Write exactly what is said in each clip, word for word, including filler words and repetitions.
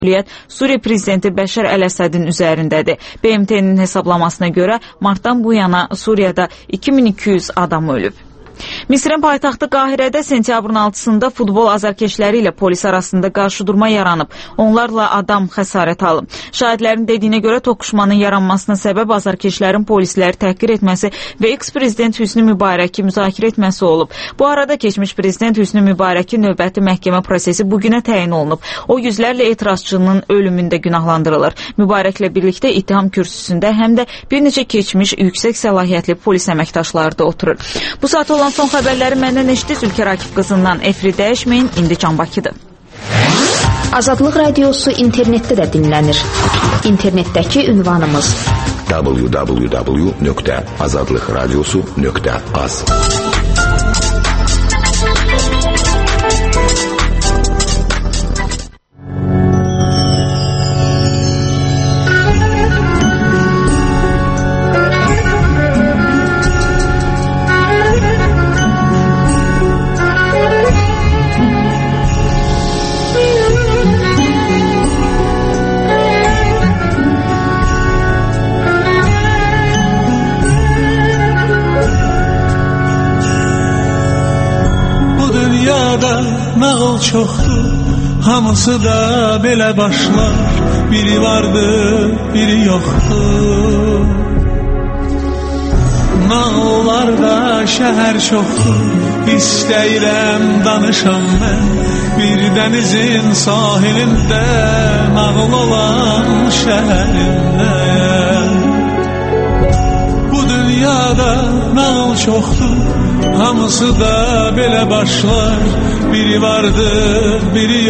Suriya prezidenti Bəşər Əl-Əsədin üzərindədir. B M T'nin hesablamasına görə martdan bu yana Suriyada iki min iki yüz adam ölüb. Misrin paytaxtı Qahirədə sentyabrın altısında futbol azarkeşləri ilə polis arasında qarşıdurma yaranıb. Onlarla adam xəsarət alıb. Şahidlərin dediyinə görə toqquşmanın yaranmasına səbəb azarkeşlərin polisləri təhqir etməsi və eks-prezident Hüsnü Mübarəki müzakirə etməsi olub. Bu arada keçmiş prezident Hüsnü Mübarəki növbəti məhkəmə prosesi bugünə təyin olunub. O yüzlərlə etirazçının ölümündə günahlandırılır. Mübarəklə birlikdə ittiham kürsüsündə həm də bir neçə keçmiş yüksək səlahiyyətli polis əməkdaşları da oturur. Bu saat olan son xəbərləri məndən eşitdiniz. Ülkə Rakif qızından efiri dəyişməyin. İndi Can Bakıdır. Azadlıq radiosu internetdə də dinlənir. İnternetdəki ünvanımız w w w nöqtə azadlıq radiosu nöqtə az. Nağıl çoxdur, hamısı da belə başlar. Biri vardır, biri yoxdur. Nağıllarda şəhər çoxdur, istəyirəm danışam mən. Bir dənizin sahilində nağıl olan şəhərindəyəm. Bu dünyada nağıl çoxdur, hamısı da belə başlar. Biri vardır, biri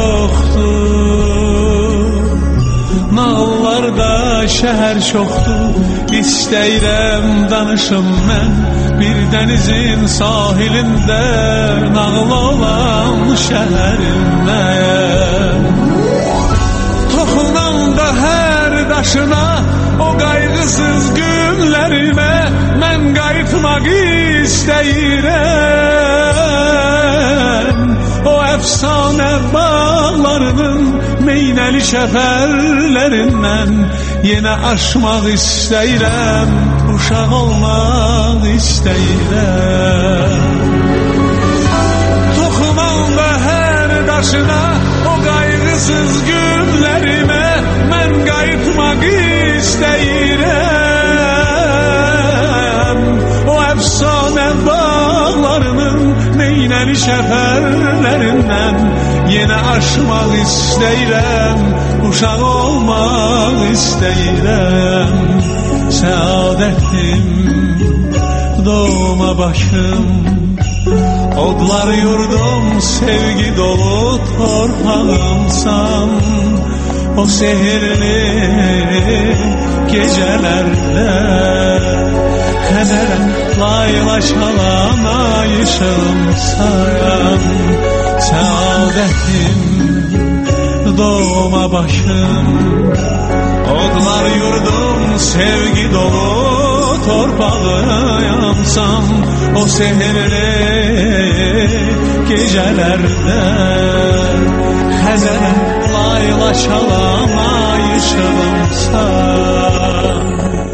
yoxdur. Nağıllarda şəhər çoxdur, istəyirəm danışım mən. Bir dənizin sahilində nağıl olan şəhərindəyəm. Toxunam da hər daşına, o qayğısız günlərimə mən qayıtmaq istəyirəm. O əfsanə bağlarının meynəli şəfərlərindən yenə aşmaq istəyirəm, uşaq olmaq istəyirəm. Toxunam da hər daşına, o qayğısız günlərimə mən qayıtmaq istəyirəm. O əfsanə bağlarının meynəli şəfərlərindən yenə aşmaq istəyirəm, uşaq olmaq istəyirəm. Səadətim, doğma başım, odlar yurdum, sevgi dolu torpağımsan. O sehirli gecələrdə Xəzərə layla çalan ay ışığımsan. Səadətim, doğma başım, odlar yurdum, sevgi dolu torpağımsan. O sehirli gecələrdə Xəzərə layla çalan ay ışığımsan.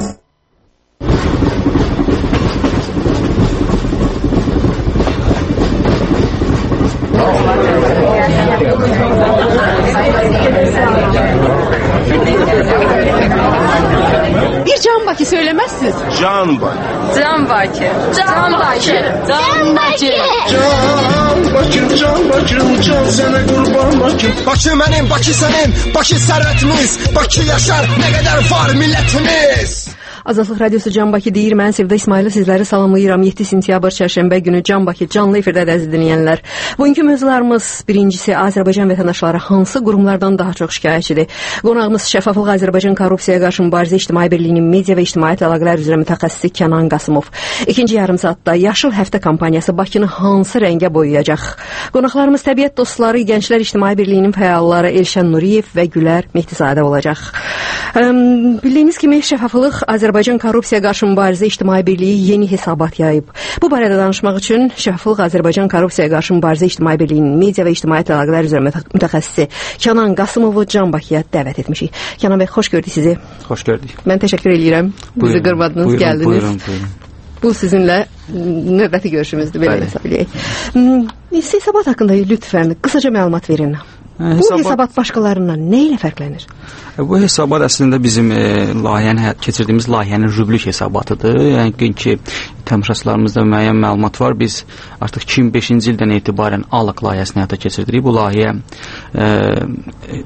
Bir Can Bakı söylemezsiniz. Can Bakı. Can Bakı. Can Bakı. Can Bakı. Can Bakı, Can Bakı, can sənə qurban Bakı. Bakı mənim, Bakı sənin, Bakı sərvətimiz. Bakı yaşar, nə qədər var millətimiz. Azadlıq Radiosu Can Bakı deyir. Mən Sevda İsmailov sizləri salamlayıram. yeddi sentyabr çərşənbə günü Can Bakı canlı efirdə əziz dinləyənlər. Bugünkü mövzularımız birincisi Azərbaycan vətəndaşları hansı qurumlardan daha çox şikayətçidir? Qonağımız Şəffaflıq Azərbaycan Korrupsiyaya qarşı mübarizə İctimai Birliyinin media və ictimaiyyət əlaqələr üzrə mütəxəssisi Kənan Qasımov. İkinci yarım saatda Yaşıl Həftə kampaniyası Bakını hansı rəngə boyayacaq? Qonaqlarımız təbiət dostları, Gənclər İctimai Birliyinin fəalları Elşən Nuriyev və Gülər Mehdizadə olacaq. Bildiyiniz kimi Şəffaflıq Azərbaycan Azərbaycan Korrupsiya Qarşı Mübarizə İctimai Birliyi yeni hesabat yayıb. Bu barədə danışmaq üçün Şəffaflıq Azərbaycan Korrupsiya Qarşı Mübarizə İctimai Birliyinin media və ictimaiyyət əlaqələri üzrə mütəxəssisi Kənan Qasımovu Can Bakıya dəvət etmişik. Kənan bəy, xoş gördük sizi. Xoş gördük. Mən təşəkkür edirəm. Bizi qırmadınız, buyurun, gəldiniz. Buyurun, buyurun. Bu sizinlə növbəti görüşümüzdür, belə hesab eləyək. Hesabat haqqında lütfən qısaca məlumat verin. Bu hesabat, hesabat başqalarından nə ilə fərqlənir? Bu hesabat əslində bizim e, layihəni, keçirdiyimiz layihənin rüblük hesabatıdır. Yəni ki, tamaşaçılarımızda müəyyən məlumat var. Biz artıq iki min beşinci ildən etibarən ALAK layihəsini həyata keçirdirik. Bu layihə e, e,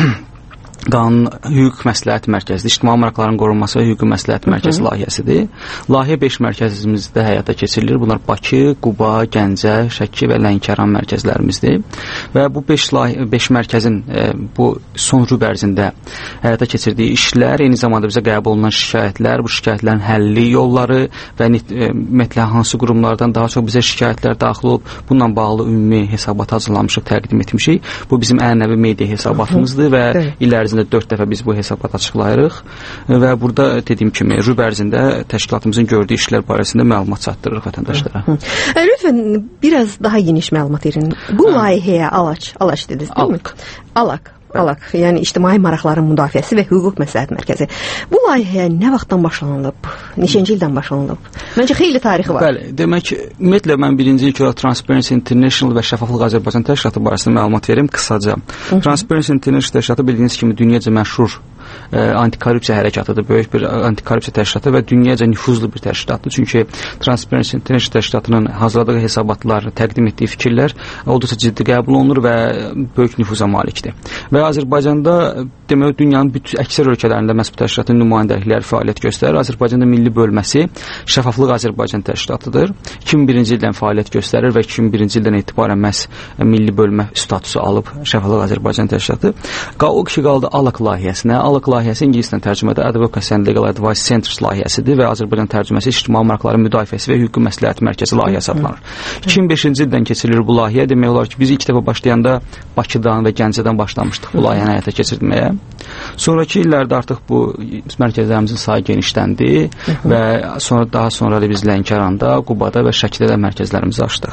Qanun Hüquq Məsləhət Mərkəzidir. İctimai maraqların qorunması və Hüquq Məsləhət Mərkəzi layihəsidir. Layihə beş mərkəzimizdə həyata keçirilir. Bunlar Bakı, Quba, Gəncə, Şəki və Lənkəran mərkəzlərimizdir. Və bu beş mərkəzin e, bu son rüb ərzində həyata keçirdiyi işlər, eyni zamanda bizə qəbul olunan şikayətlər, bu şikayətlərin həlli yolları və ümumiyyətlə hansı qurumlardan daha çox bizə şikayətlər daxil olub, bununla bağlı ümumi hesabat hazırlamışıq, təqdim etmişik. Bu bizim ənənəvi media hesabatımızdır və il ərzində dörd dəfə biz bu hesabat açıqlayırıq və burada dediyim kimi rüb ərzində təşkilatımızın gördüyü işlər barəsində məlumat çatdırırıq vətəndaşlara. Lütfən biraz daha geniş məlumat verin. Bu layihəyə ALAK, ALAK dediniz, deyilmi? ALAK. ALAK, yəni İctimai Maraqların Müdafiəsi və Hüquq Məsləhət Mərkəzi. Bu layihəyə nə vaxtdan başlanılıb? Neçənci ildən başlanılıb? Məncə xeyli tarixi var. Bəli, demək, ümumiyyətlə mən birinci ilk olaraq Transparency International və Şəffaflıq Azərbaycan təşkilatı barəsində məlumat verim qısaca. Hı -hı. Transparency International təşkilatı bildiyiniz kimi dünyaca məşhur e, antikorrupsiya hərəkətıdır, böyük bir antikorrupsiya təşkilatı və dünyaca nüfuzlu bir təşkilatdır. Çünki Transparency International təşkilatının hazırladığı hesabatlar, təqdim etdiyi fikirlər olduqca ciddi qəbul olunur və böyük nüfuza malikdir. Və Azərbaycanda demək dünyanın bütün əksər ölkələrində məhz bu təşkilatın nümayəndəlikləri fəaliyyət göstərir. Azərbaycanda milli bölməsi Şəffaflıq Azərbaycan təşkilatıdır. iki min birinci ildən fəaliyyət göstərir və iki min birinci ildən etibarən məhz milli bölmə statusu alıb Şəffaflıq Azərbaycan təşkilatı. O ki qaldı ALAK layihəsinə. ALAK layihəsi ingiliscə tərcümədə Advocacy and Legal Advice Centers layihəsidir və Azərbaycan tərcüməsi İctimai Maraqların Müdafiəsi və Hüquq Məsləhət Mərkəzi layihəsi adlanır. iki min beşinci ildən keçirilir bu layihə. Demək olar ki, biz ilk dəfə başlayanda Bakıdan və Gəncədən başlamışdıq bu layihəni həyata keçirməyə. Sonrakı illərdə artıq bu mərkəzlərimizin sayı genişləndi və sonra daha sonra da biz Lənkəranda, Qubada və Şəkidə də mərkəzlərimizi açdıq.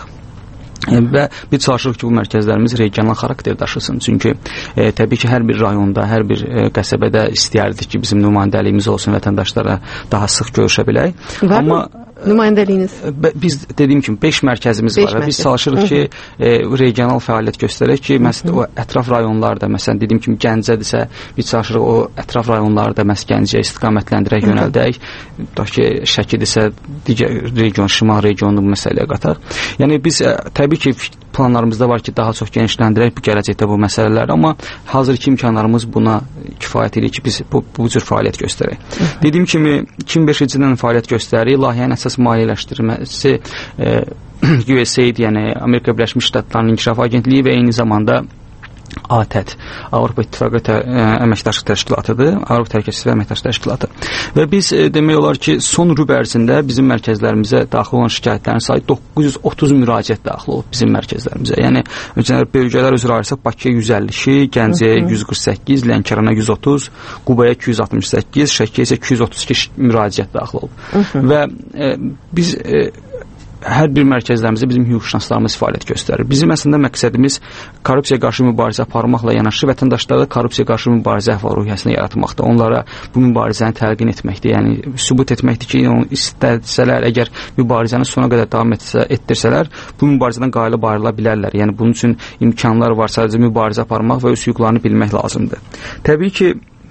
Və biz çalışırıq ki, bu mərkəzlərimiz regional xarakter daşısın. Çünki e, təbii ki, hər bir rayonda, hər bir e, qəsəbədə istəyərdik ki, bizim nümayəndəliyimiz olsun, vətəndaşlara daha sıx görüşə bilək. Var Amma, mı nümayəndəliyiniz? Biz dediyim kimi beş mərkəzimiz beş var və biz çalışırıq ki, e, regional fəaliyyət göstərək ki, məsələn, o ətraf rayonlarda, məsələn, dediyim kimi Gəncədirsə, biz çalışırıq o ətraf rayonlarda məsələn Gəncəyə istiqamətləndirək, yönəldək. Tutaq ki, Şəkidirsə, digər region, şimal regionunu bu məsələyə qataq. Yəni biz e, təbii ki, planlarımızda var ki, daha çox genişləndirək bu gələcəkdə bu məsələləri, amma hazırki imkanlarımız buna kifayət edir ki, biz bu, bu cür fəaliyyət göstərək. Dediyim kimi, iki min beşinci ildən fəaliyyət göstərir. Layihənin əsas maliyyələşdirməsi e, U S A I D, yəni Amerika Birləşmiş Ştatlarının İnkişaf Agentliyi və eyni zamanda ATƏT, Avropa İttifaqı tə, ə, əməkdaşlıq təşkilatıdır, Avropa Təhlükəsizlik və Əməkdaşlıq Təşkilatı. Və biz e, demək olar ki, son rüb ərzində bizim mərkəzlərimizə daxil olan şikayətlərin sayı doqquz yüz otuz müraciət daxil olub bizim mərkəzlərimizə. Yəni bölgələr üzrə ayırsaq Bakıya yüz əlli iki, Gəncəyə yüz qırx səkkiz, Lənkərana yüz otuz, Qubaya iki yüz altmış səkkiz, Şəkiyə isə iki yüz otuz iki müraciət daxil olub. Və e, biz e, hər bir mərkəzlərimizdə bizim hüquqşünaslarımız fəaliyyət göstərir. Bizim əslində məqsədimiz korrupsiya qarşı mübarizə aparmaqla yanaşı vətəndaşlara korrupsiya qarşı mübarizə əhval-ruhiyyəsini yaratmaqdır. Onlara bu mübarizəni təlqin etməkdir. Yəni sübut etməkdir ki, onu istəsələr, əgər mübarizəni sona qədər davam etsə, etdirsələr, bu mübarizədən qalib ayrıla bilərlər. Yəni bunun üçün imkanlar var. Sadəcə mübarizə aparmaq və öz hüquqlarını bilmək lazımdır. Təbii ki,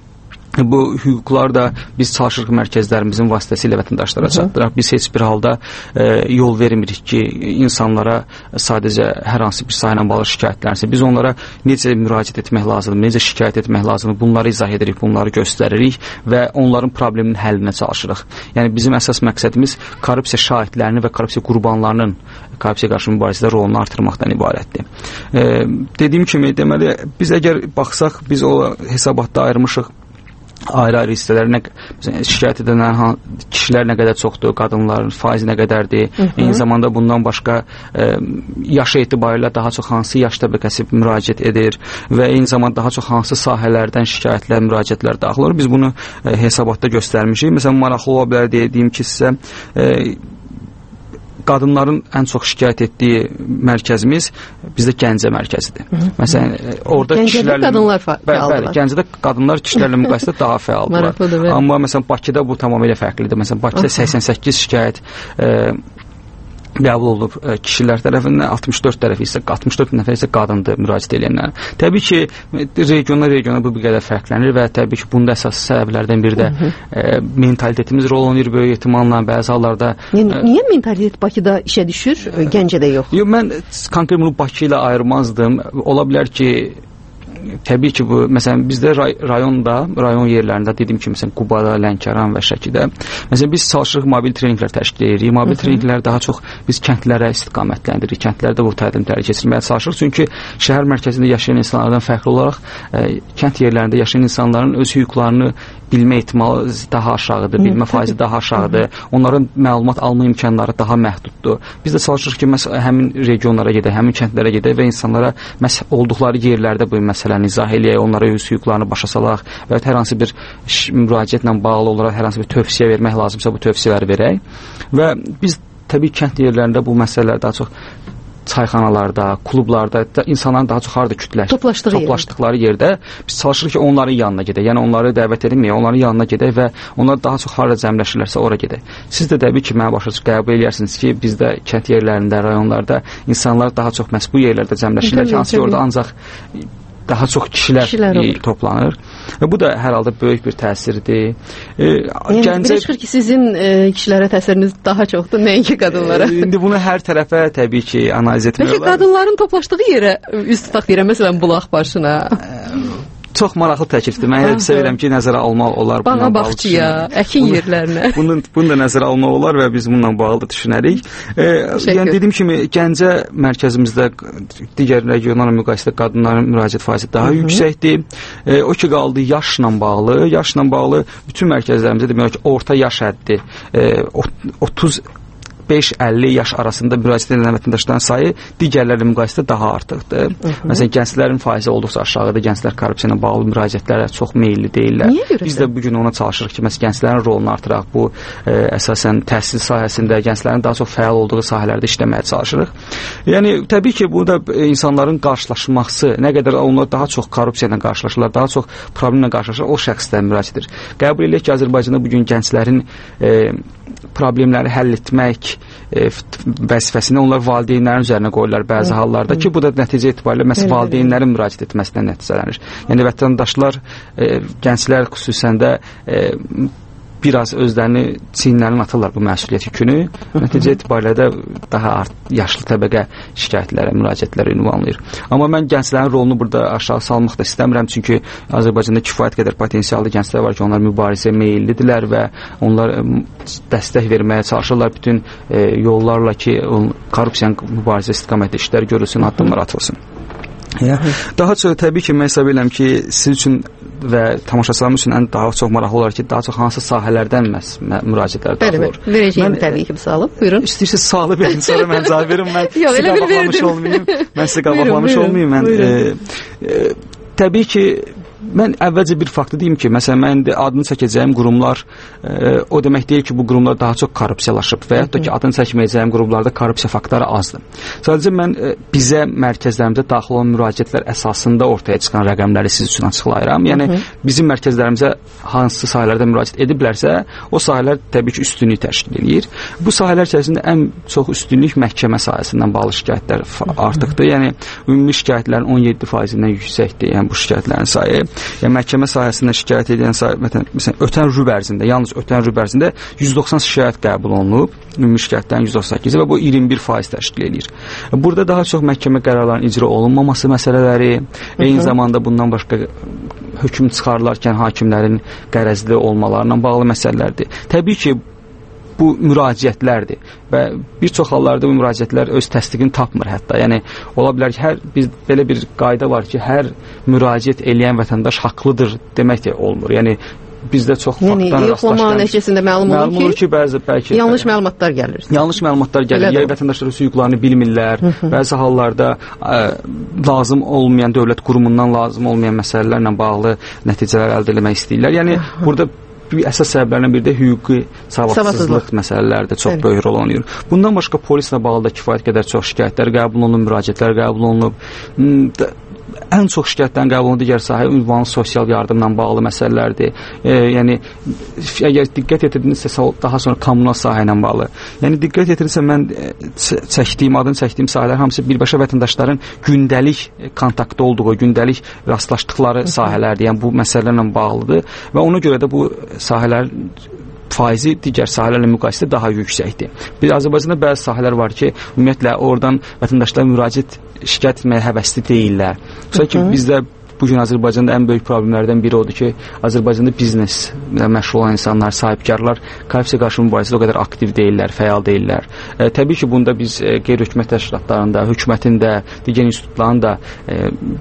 bu hüquqlar da biz çalışırıq mərkəzlərimizin vasitəsilə vətəndaşlara çatdıraq. Biz heç bir halda e, yol vermirik ki, insanlara sadəcə hər hansı bir sayla bağlı şikayətlənsin. Biz onlara necə müraciət etmək lazımdır, necə şikayət etmək lazımdır, bunları izah edirik, bunları göstəririk və onların probleminin həllinə çalışırıq. Yəni bizim əsas məqsədimiz korrupsiya şahidlərinin və korrupsiya qurbanlarının korrupsiya qarşı mübarizədə rolunu artırmaqdan ibarətdir. E, dediyim kimi, deməli, biz əgər baxsaq, biz o hesabatda ayırmışıq ayrı-ayrı hissələrə şikayət edənlərin kişilər nə qədər çoxdur, qadınların faizi nə qədərdir, hı -hı. eyni zamanda bundan başqa e, yaş etibarilə daha çox hansı yaş təbəqəsi müraciət edir və eyni zamanda daha çox hansı sahələrdən şikayətlər, müraciətlər daxil olur. Biz bunu e, hesabatda göstərmişik. Məsələn, maraqlı ola bilər deyə deyim ki, sizə e, qadınların ən çox şikayət etdiyi mərkəzimiz bizdə Gəncə mərkəzidir. Hı -hı. Məsələn, orada Gəncədə kişilərlə qadınlar fəaldılar. Bəli, Gəncədə qadınlar kişilərlə müqayisədə daha fəaldılar. Amma məsələn Bakıda bu tamamilə fərqlidir. Məsələn, Bakıda səksən səkkiz şikayət e, qəbul olunub kişilər tərəfindən, altmış dörd tərəfi isə altmış dörd nəfər isə qadındır müraciət edənlər. Təbii ki, regiona regiona bu bir qədər fərqlənir və təbii ki, bunda əsas səbəblərdən biri də e, mentalitetimiz rol oynayır böyük ehtimalla bəzi hallarda. Yəni, niyə mentalitet Bakıda işə düşür, Gəncədə yox? Yox, mən konkret bunu Bakı ilə ayırmazdım. Ola bilər ki, təbii ki, bu məsələn bizdə ray rayonda, rayon yerlərində dediyim kimi məsələn Qubada, Lənkəran və Şəkidə məsələn biz çalışırıq mobil treninqlər təşkil edirik. Mobil treninqlər daha çox biz kəndlərə istiqamətləndirik. Kəndlərdə bu təlimləri keçirməyə çalışırıq. Çünki şəhər mərkəzində yaşayan insanlardan fərqli olaraq e, kənd yerlərində yaşayan insanların öz hüquqlarını bilmə ehtimalı daha aşağıdır, bilmə faizi daha aşağıdır. Onların məlumat alma imkanları daha məhduddur. Biz də çalışırıq ki, məsələn həmin regionlara gedək, həmin kəndlərə gedək və insanlara məs olduqları yerlərdə bu məsələni izah eləyək, onlara öz hüquqlarını başa salaq və hər hansı bir müraciətlə bağlı olaraq hər hansı bir tövsiyə vermək lazımsa bu tövsiyələri verək. Və biz təbii kənd yerlərində bu məsələlər daha çox çayxanalarda, klublarda, insanların daha çox harda kütləş, Toplaşdığı toplaşdıqları yerdə biz çalışırıq ki, onların yanına gedək. Yəni onları dəvət edilməyək, onların yanına gedək və onlar daha çox harda cəmləşirlərsə ora gedək. Siz də təbii ki, mənə başa düşüb qəbul edirsiniz ki, bizdə kənd yerlərində, rayonlarda insanlar daha çox məhz bu yerlərdə cəmləşirlər ki, hansı ki, orada ancaq daha çox kişilər, kişilər toplanır. Və bu da hər halda böyük bir təsirdir. E, yəni, Gəncə... Belə çıxır ki, sizin e, kişilərə təsiriniz daha çoxdur, nəinki qadınlara. E, indi bunu hər tərəfə təbii ki, analiz etmək olar. Bəlkə qadınların toplaşdığı yerə üst tutaq deyirəm, məsələn, bulaq başına. Çox maraqlı təklifdir. Mən elə sevirəm ki, nəzərə almaq olar. Bağa baxçıya, əkin yerlərinə. Bunu, bunu da nəzərə almaq olar və biz bununla bağlı düşünərik. E, yəni dediyim kimi, Gəncə mərkəzimizdə digər regionlarla müqayisədə qadınların müraciət faizi daha Hı -hı. yüksəkdir. E, o ki qaldı yaşla bağlı. Yaşla bağlı bütün mərkəzlərimizdə demək ki, orta yaş həddi e, otuz beş əlli yaş arasında müraciət edən vətəndaşların sayı digərlərlə müqayisədə daha artıqdır. Hı -hı. Məsələn, gənclərin faizi olduqca aşağıdır. Gənclər korrupsiya ilə bağlı müraciətlərə çox meylli deyirlər. Biz də bu gün ona çalışırıq ki, məsələn, gənclərin rolunu artıraq. Bu e, əsasən təhsil sahəsində gənclərin daha çox fəal olduğu sahələrdə işləməyə çalışırıq. Yəni təbii ki, bu da insanların qarşılaşması, nə qədər onlar daha çox korrupsiya ilə qarşılaşırlar, daha çox problemlə qarşılaşırlar, o şəxslərə müraciət edir. Qəbul edək ki, Azərbaycanda bu gün gənclərin e, problemləri həll etmək e, vəzifəsini onlar valideynlərin üzərinə qoyurlar bəzi Hı. hallarda ki, bu da nəticə etibarilə məhz valideynlərin müraciət etməsindən nəticələnir. Yəni vətəndaşlar, e, gənclər xüsusən də e, biraz özlərini çiyinlərini atırlar bu məsuliyyət yükünü. Nəticə etibarilə də daha art, yaşlı təbəqə şikayətlərə, müraciətlərə ünvanlayır. Amma mən gənclərin rolunu burada aşağı salmaq da istəmirəm, çünki Azərbaycanda kifayət qədər potensiallı gənclər var ki, onlar mübarizəyə meyillidirlər və onlar dəstək verməyə çalışırlar bütün e, yollarla ki, korrupsiyanın mübarizə istiqamətdə işlər görülsün, addımlar atılsın. Ya, daha çox təbii ki, mən hesab edirəm ki, siz üçün və tamaşaçılarımız üçün ən daha çox maraqlı olar ki, daha çox hansı sahələrdən məhz müraciətlər daxil olur. Bəli, verəcəyim təbii ki, sualı. Buyurun. İstəyirsiniz sualı verin, sonra mən cavab verim. Mən Yox, sizə qabaqlamış olmayayım. Mən sizə qabaqlamış olmayayım. Mən e, e, təbii ki, mən əvvəlcə bir faktı deyim ki, məsələn, mən indi adını çəkəcəyim qurumlar e, o demək deyil ki, bu qurumlar daha çox korrupsiyalaşıb və yaxud da ki, adını çəkməyəcəyim qurumlarda korrupsiya faktları azdır. Sadəcə mən e, bizə mərkəzlərimizə daxil olan müraciətlər əsasında ortaya çıxan rəqəmləri siz üçün açıqlayıram. Yəni, Hı -hı. bizim mərkəzlərimizə hansı sahələrdə müraciət ediblərsə, o sahələr təbii ki, üstünlük təşkil edir. Bu sahələr içərisində ən çox üstünlük məhkəmə sahəsindən bağlı şikayətlər artıqdır. Yəni, ümumi şikayətlərin on yeddi faizindən yüksəkdir, yəni bu şikayətlərin sayı. Yəni məhkəmə sahəsində şikayət edən sayı, məsələn, ötən rüb ərzində, yalnız ötən rüb ərzində yüz doxsan şikayət qəbul olunub, ümumi şikayətlərin yüz doxsan səkkizi və bu iyirmi bir faiz təşkil edir. Burada daha çox məhkəmə qərarlarının icra olunmaması məsələləri, eyni zamanda bundan başqa hökm çıxarılarkən hakimlərin qərəzli olmalarına bağlı məsələlərdir. Təbii ki, bu müraciətlərdir və bir çox hallarda bu müraciətlər öz təsdiqini tapmır hətta. Yəni ola bilər ki, hər biz belə bir qayda var ki, hər müraciət eləyən vətəndaş haqlıdır demək də olmur. Yəni bizdə çox yəni, faktdan rastlaşdığımız. Yəni, nəticəsində məlum olur ki, məlum olur ki, bəzi bəlkə yanlış məlumatlar gəlir. Yanlış məlumatlar gəlir. Ya vətəndaşlar öz hüquqlarını bilmirlər. Hı -hı. Bəzi hallarda ə, lazım olmayan dövlət qurumundan lazım olmayan məsələlərlə bağlı nəticələr əldə etmək istəyirlər. Yəni, Hı -hı. burada bir əsas səbəblərdən biri də hüquqi savadsızlıq məsələlərdə çox evet. böyük rol oynayır. Bundan başqa polislə bağlı da kifayət qədər çox şikayətlər qəbul olunub, müraciətlər qəbul olunub. Ən çox şikayətlərin qəbul olunan digər sahə ünvanlı sosial yardımla bağlı məsələlərdir. E, yəni əgər diqqət yetirdinizsə daha sonra kommunal sahə ilə bağlı. Yəni diqqət yetirdinizsə mən çəkdiyim, adını çəkdiyim sahələr hamısı birbaşa vətəndaşların gündəlik kontaktda olduğu, gündəlik rastlaşdıqları sahələrdir. Yəni bu məsələlərlə bağlıdır və ona görə də bu sahələr faizi digər sahələrlə müqayisədə daha yüksəkdir. Bir Azərbaycanda bəzi sahələr var ki, ümumiyyətlə oradan vətəndaşlar müraciət şikayət etməyə həvəsli deyirlər. Sonra ki, bizdə bugün Azərbaycanda ən böyük problemlərdən biri odur ki, Azərbaycanda bizneslə məşğul olan insanlar, sahibkarlar korrupsiya qarşı mübarizədə o qədər aktiv deyirlər, fəal deyirlər. E, təbii ki, bunda biz e, qeyri-hökumət təşkilatlarında, hökumətin də, digər institutların da e,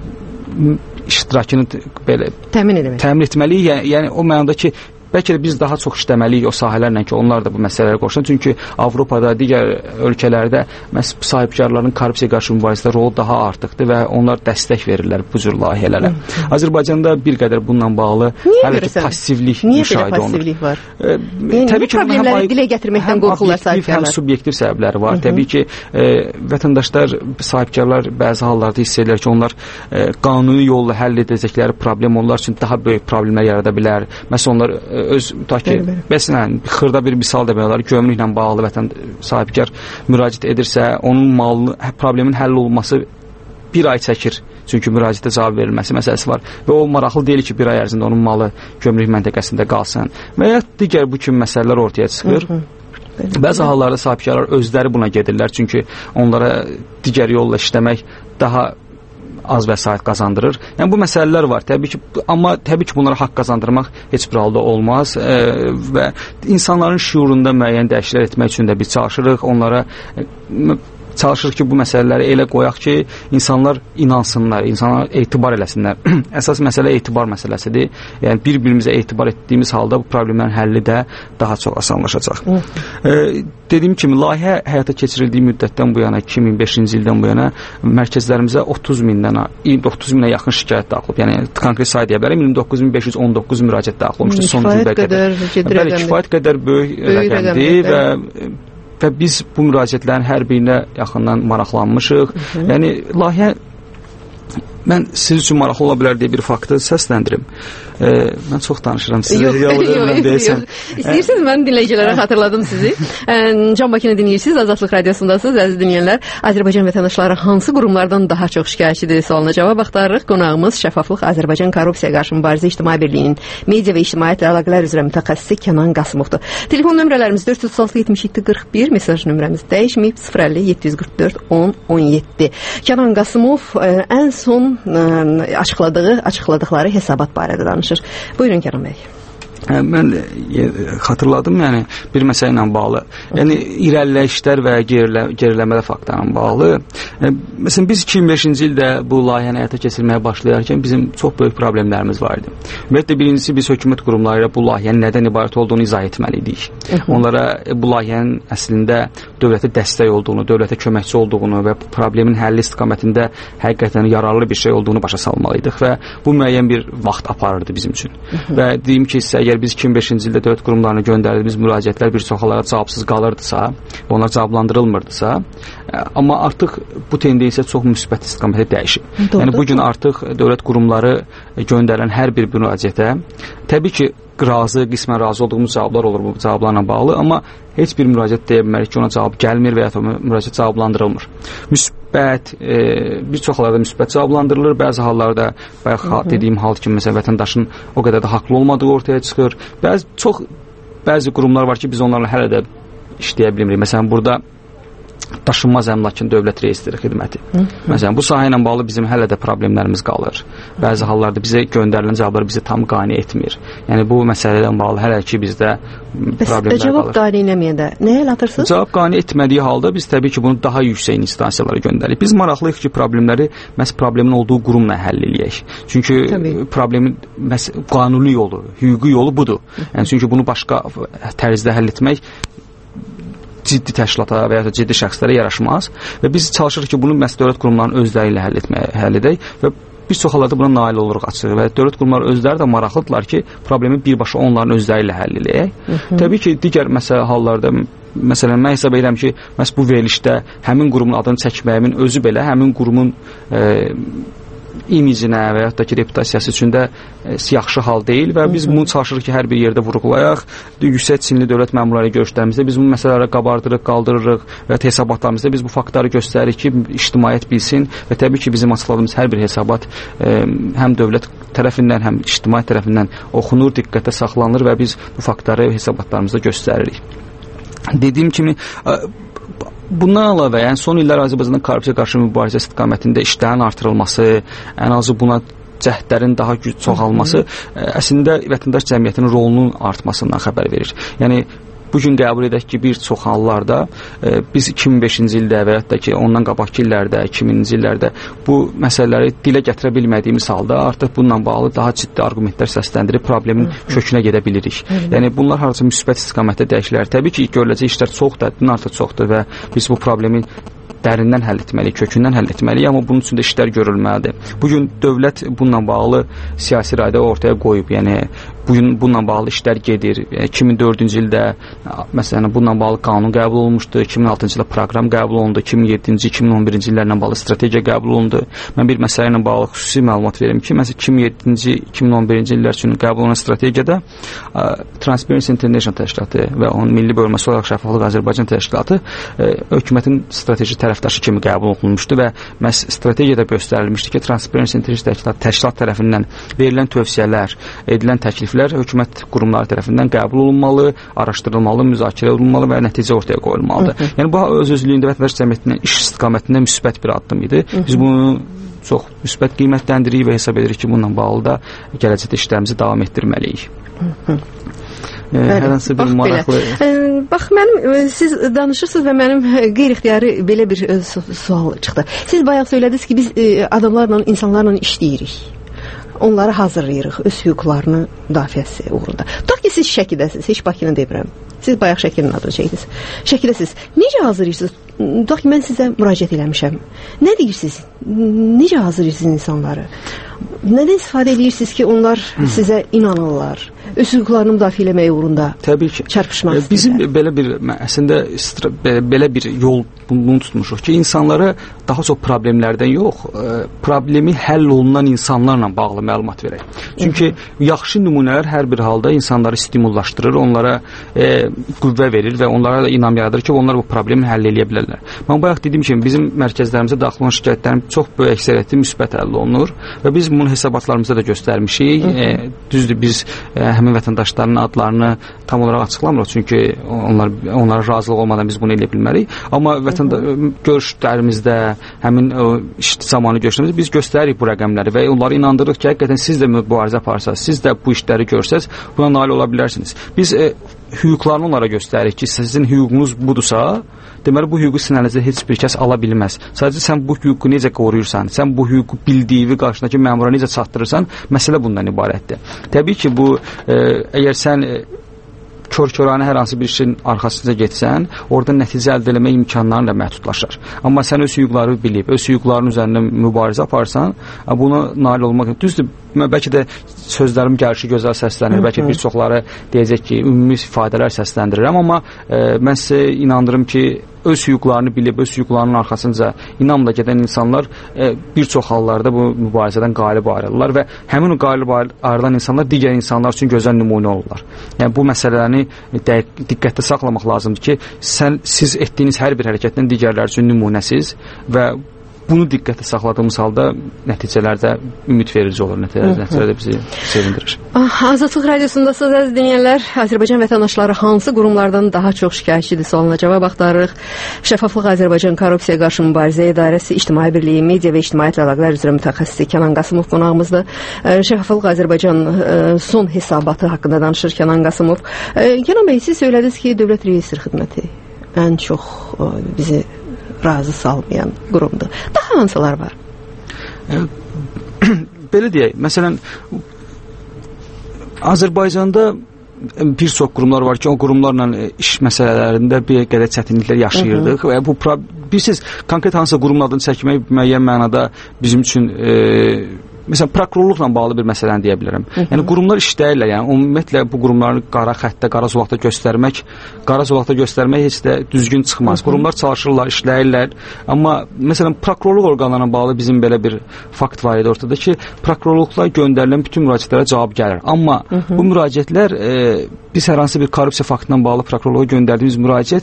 iştirakını belə təmin etməliyik. Təmin etməliyik. Yəni, yəni o mənada ki, bəlkə də biz daha çox işləməliyik o sahələrlə ki, onlar da bu məsələlərə qoşulsun. Çünki Avropada, digər ölkələrdə məhz sahibkarların korrupsiya qarşı mübarizədə rolu daha artıqdır və onlar dəstək verirlər bu cür layihələrə. Azərbaycanda bir qədər bununla bağlı hələ ki, passivlik müşahidə olunur. Niyə belə passivlik var? E, yəni, təbii ki, problemləri dilə gətirməkdən qorxurlar sahibkarlar? Həm subyektiv səbəbləri var. Hı -hı. Təbii ki, e, vətəndaşlar, sahibkarlar bəzi hallarda hiss edirlər ki, onlar e, qanuni yolla həll edəcəkləri problem onlar üçün daha böyük problemlər yarada bilər. Məsələn, onlar e, öz tutaq ki, məsələn, xırda bir misal demək olar, gömrüklə bağlı vətən sahibkar müraciət edirsə, onun malını, problemin həll olunması bir ay çəkir. Çünki müraciətə cavab verilməsi məsələsi var və o maraqlı deyil ki, bir ay ərzində onun malı gömrük məntəqəsində qalsın. Və ya digər bu kimi məsələlər ortaya çıxır. Hı -hı. Bəzi hallarda sahibkarlar özləri buna gedirlər, çünki onlara digər yolla işləmək daha az vəsait qazandırır. Yəni bu məsələlər var. Təbii ki, amma təbii ki, bunlara haqq qazandırmaq heç bir halda olmaz e, və insanların şüurunda müəyyən dəyişikliklər etmək üçün də biz çalışırıq. Onlara e, çalışırıq ki, bu məsələləri elə qoyaq ki, insanlar inansınlar, insanlar etibar eləsinlər. Əsas məsələ etibar məsələsidir. Yəni bir-birimizə etibar etdiyimiz halda bu problemlərin həlli də daha çox asanlaşacaq. e, dediyim kimi, layihə həyata keçirildiyi müddətdən bu yana, iki min beşinci ildən bu yana mərkəzlərimizə otuz mindən otuz minə yaxın şikayət daxil olub. Yəni konkret sayı deyə bilərəm, iyirmi doqquz min beş yüz on doqquz müraciət daxil olmuşdur son ildə qədər. Bəli, kifayət qədər böyük rəqəmdir və və biz bu müraciətlərin hər birinə yaxından maraqlanmışıq. Hı -hı. Yəni layihə mən siz üçün maraqlı ola bilər deyə bir faktı səsləndirim. E, mən çox danışıram sizə. Yox, yox, yox. İstəyirsiniz, mən dinləyicilərə xatırladım sizi. Can Bakını dinləyirsiniz, Azadlıq Radiosundasınız, əziz dinləyənlər. Azərbaycan vətəndaşları hansı qurumlardan daha çox şikayətçidir sualına cavab axtarırıq. Qonağımız Şəffaflıq Azərbaycan Korrupsiya qarşı mübarizə İctimai Birliyinin media və ictimaiyyət əlaqələr üzrə mütəxəssisi Kənan Qasımovdur. Telefon nömrələrimiz dörd yüz otuz altı yetmiş yeddi qırx bir, mesaj nömrəmiz dəyişməyib sıfır əlli yeddi yüz qırx dörd on on yeddi. Kənan Qasımov ən son açıqladığı, açıqladıqları hesabat barədə danışır. Buyurun Kənan bəy. Mən xatırladım, yəni bir məsələ ilə bağlı. Yəni irəliləyişlər və geriləmələr faktlarla bağlı. Məsələn, biz iki min beşinci ildə bu layihəni həyata keçirməyə başlayarkən bizim çox böyük problemlərimiz var idi. Ümumiyyətlə, birincisi biz hökumət qurumları ilə bu layihənin nədən ibarət olduğunu izah etməliydik. Onlara bu layihənin əslində dövlətə dəstək olduğunu, dövlətə köməkçi olduğunu və problemin həlli istiqamətində həqiqətən yararlı bir şey olduğunu başa salmalıydıq və bu müəyyən bir vaxt aparırdı bizim üçün. Və deyim ki, əgər biz iki min beşinci ildə dövlət qurumlarına göndərdiyimiz müraciətlər bir çox hallara cavabsız qalırdısa, onlar cavablandırılmırdısa, amma artıq bu tendensiya çox müsbət istiqamətə dəyişib. Doğru, yəni bu gün artıq dövlət qurumları göndərilən hər bir müraciətə təbii ki, razı, qismən razı olduğumuz cavablar olur bu cavablarla bağlı, amma heç bir müraciət deyə bilmərik ki, ona cavab gəlmir və ya da müraciət cavablandırılmır. Müsbət, e, bir çox hallarda müsbət cavablandırılır, bəzi hallarda bayaq dediyim hal kimi məsələn vətəndaşın o qədər də haqlı olmadığı ortaya çıxır. Bəzi çox bəzi qurumlar var ki, biz onlarla hələ də işləyə bilmirik. Məsələn, burada daşınmaz əmlakın dövlət reyestri xidməti. Hı -hı. Məsələn, bu sahə ilə bağlı bizim hələ də problemlərimiz qalır. Bəzi hallarda bizə göndərilən cavablar bizi tam qane etmir. Yəni bu məsələdən bağlı hələ ki bizdə Bəs, problemlər cavab qalır. Cavab qane eləməyəndə nəyə el atırsınız? Cavab qane etmədiyi halda biz təbii ki bunu daha yüksək instansiyalara göndəririk. Biz maraqlıyıq ki, problemləri məhz problemin olduğu qurumla həll eləyək. Çünki təbii. Problemin məhz qanuni yolu, hüquqi yolu budur. Yəni çünki bunu başqa tərzdə həll etmək ciddi təşkilata və ya da ciddi şəxslərə yaraşmaz və biz çalışırıq ki, bunu məhz dövlət qurumlarının özləri ilə həll etməyə həll edək və bir çox hallarda buna nail oluruq açıq və dövlət qurumları özləri də maraqlıdırlar ki, problemi birbaşa onların özləri ilə həll edək. Təbii ki, digər məsələ hallarda məsələn, mən hesab edirəm ki, məhz bu verilişdə həmin qurumun adını çəkməyimin özü belə həmin qurumun e, imicinə və yaxud da ki, reputasiyası üçün də e, yaxşı hal deyil və biz bunu çalışırıq ki, hər bir yerdə vurğulayaq. Yüksək çinli dövlət məmurları görüşlərimizdə biz bu məsələləri qabardırıq, qaldırırıq və hesabatlarımızda biz bu faktları göstəririk ki, ictimaiyyət bilsin və təbii ki, bizim açıqladığımız hər bir hesabat e, həm dövlət tərəfindən, həm ictimaiyyət tərəfindən oxunur, diqqətə saxlanılır və biz bu faktları hesabatlarımızda göstəririk. Dediyim kimi, bundan əlavə, yəni son illər Azərbaycanda korrupsiya qarşı mübarizə istiqamətində işlərin artırılması, ən azı buna cəhdlərin daha güc çoxalması əslində vətəndaş cəmiyyətinin rolunun artmasından xəbər verir. Yəni bugün qəbul edək ki, bir çox hallarda e, biz iki min beşinci ildə və ya da ki, ondan qabaqki illərdə, iki minci illərdə bu məsələləri dilə gətirə bilmədiyimiz halda artıq bununla bağlı daha ciddi arqumentlər səsləndirib problemin kökünə gedə bilirik. Yəni bunlar harca müsbət istiqamətdə dəyişilər. Təbii ki, görüləcək işlər çoxdur, artıq çoxdur və biz bu problemi dərindən həll etməliyik, kökündən həll etməliyik, amma bunun üçün də işlər görülməlidir. Bugün dövlət bununla bağlı siyasi iradə ortaya qoyub, yəni bugün bununla bağlı işlər gedir. iki min dördüncü ildə məsələn bununla bağlı qanun qəbul olunmuşdu, iki min altıncı ildə proqram qəbul olundu, iki min yeddinci iki min on birinci illərlə bağlı strategiya qəbul olundu. Mən bir məsələ ilə bağlı xüsusi məlumat verim ki, məsələn iki min yeddinci iki min on birinci illər üçün qəbul olunan strategiyada Transparency International təşkilatı və onun milli bölməsi olaraq Şəffaflıq Azərbaycan təşkilatı hökumətin strateji tərəfdaşı kimi qəbul olunmuşdu və məhz strategiyada göstərilmişdi ki, Transparency International təşkilat, təşkilat tərəfindən verilən tövsiyələr, edilən təkliflər hökumət qurumları tərəfindən qəbul olunmalı, araşdırılmalı, müzakirə olunmalı və nəticə ortaya qoyulmalıdır. Hı -hı. Yəni bu öz-özlüyündə vətəndaş cəmiyyətinin iş istiqamətində müsbət bir addım idi. Hı -hı. Biz bunu çox müsbət qiymətləndiririk və hesab edirik ki, bununla bağlı da gələcəkdə işlərimizi davam etdirməliyik. Hı -hı. Hər hansı bir maraqlı... Bax, mənim, siz danışırsınız və mənim qeyri-ixtiyari belə bir sual çıxdı. Siz bayaq söylədiniz ki, biz adamlarla, insanlarla işləyirik. Onları hazırlayırıq öz hüquqlarını müdafiəsi uğrunda. Tutaq ki, siz Şəkidəsiniz, heç Bakını demirəm. Siz bayaq Şəkinin adını çəkdiniz. Şəkidəsiniz. Necə hazırlayırsınız? Tutaq ki, mən sizə müraciət eləmişəm. Nə deyirsiniz? Necə hazırlayırsınız insanları? Nədən istifadə edirsiniz ki, onlar Hı. sizə inanırlar? Öz hüquqlarını müdafiə eləmək uğrunda təbii ki, çarpışmaq istəyirlər. Bizim belə bir, əslində belə bir yol bunu tutmuşuq ki, insanlara daha çox problemlərdən yox, problemi həll olunan insanlarla bağlı məlumat verək. Çünki Hı -hı. yaxşı nümunələr hər bir halda insanları stimullaşdırır, onlara e, qüvvə verir və onlara da inam yaradır ki, onlar bu problemi həll edə bilərlər. Mən bayaq dediyim kimi, bizim mərkəzlərimizə daxil olan şikayətlərin çox böyük əksəriyyəti müsbət həll olunur və biz bunu hesabatlarımızda da göstərmişik. Hı -hı. E, düzdür, biz e, həmin vətəndaşların adlarını tam olaraq açıqlamırıq, çünki onlar onlara razılıq olmadan biz bunu edə bilmərik. Amma vətəndaş görüşlərimizdə, həmin o, iş zamanı görüşlərimizdə biz göstəririk bu rəqəmləri və onları inandırırıq ki, həqiqətən siz də mübarizə aparsanız, siz də bu işləri görsəz, buna nail ola bilərsiniz. Biz e, hüquqlarını onlara göstəririk ki, sizin hüququnuz budursa, deməli bu hüququ sinənizə heç bir kəs ala bilməz. Sadəcə sən bu hüququ necə qoruyursan, sən bu hüququ bildiyi qarşındakı məmura necə çatdırırsan, məsələ bundan ibarətdir. Təbii ki, bu e, əgər sən e, kör-körənə hər hansı bir işin arxasınca getsən, orada nəticə əldə etmək imkanların da məhdudlaşır. Amma sən öz hüquqlarını bilib, öz hüquqların üzərində mübarizə aparsan, buna nail olmaq düzdür. Bəlkə də sözlərim gəlişi gözəl səslənir, bəlkə bir çoxları deyəcək ki, ümumi ifadələr səsləndirirəm, amma e, mən sizə inandırım ki, öz hüquqlarını bilib, öz hüquqlarının arxasınca inamla gedən insanlar e, bir çox hallarda bu mübarizədən qalib ayrılırlar və həmin o qalib ayrılan insanlar digər insanlar üçün gözəl nümunə olurlar. Yəni bu məsələni diqqətdə saxlamaq lazımdır ki, sən siz etdiyiniz hər bir hərəkətdən digərlər üçün nümunəsiz və bunu diqqətə saxladığımız halda nəticələr də ümid verici olur, nəticələr də bizi sevindirir. Azadlıq Radiosundasınız əziz dinləyənlər. Azərbaycan vətəndaşları hansı qurumlardan daha çox şikayətçidir sualına cavab axtarırıq. Şəffaflıq Azərbaycan Korrupsiya qarşı mübarizə idarəsi İctimai Birliyi Media və İctimaiyyətlə əlaqələr üzrə mütəxəssisi Kənan Qasımov qonağımızdır. Şəffaflıq Azərbaycan son hesabatı haqqında danışır Kənan Qasımov. Kənan bəy, siz söylədiniz ki, Dövlət Reyestr Xidməti ən çox bizi razı salmayan qurumdur. Daha hansılar var? Belə deyək, məsələn, Azərbaycanda bir çox qurumlar var ki, o qurumlarla iş məsələlərində bir qədər çətinliklər yaşayırdıq və bu bilirsiniz, konkret hansısa qrumun adını çəkmək müəyyən mənada bizim üçün e, məsələn, prokurorluqla bağlı bir məsələni deyə bilərəm. Hı -hı. Yəni, qurumlar işləyirlər. Yəni, ümumiyyətlə, bu qurumları qara xəttdə, qara zolaqda göstərmək, qara zolaqda göstərmək heç də düzgün çıxmaz. Hı -hı. Qurumlar çalışırlar, işləyirlər. Amma, məsələn, prokurorluq orqanlarına bağlı bizim belə bir fakt var idi ortada ki, prokurorluqla göndərilən bütün müraciətlərə cavab gəlir. Amma Hı -hı. bu müraciətlər, e, biz hər hansı bir korrupsiya faktından bağlı prokurorluğa göndərdiyimiz müraciət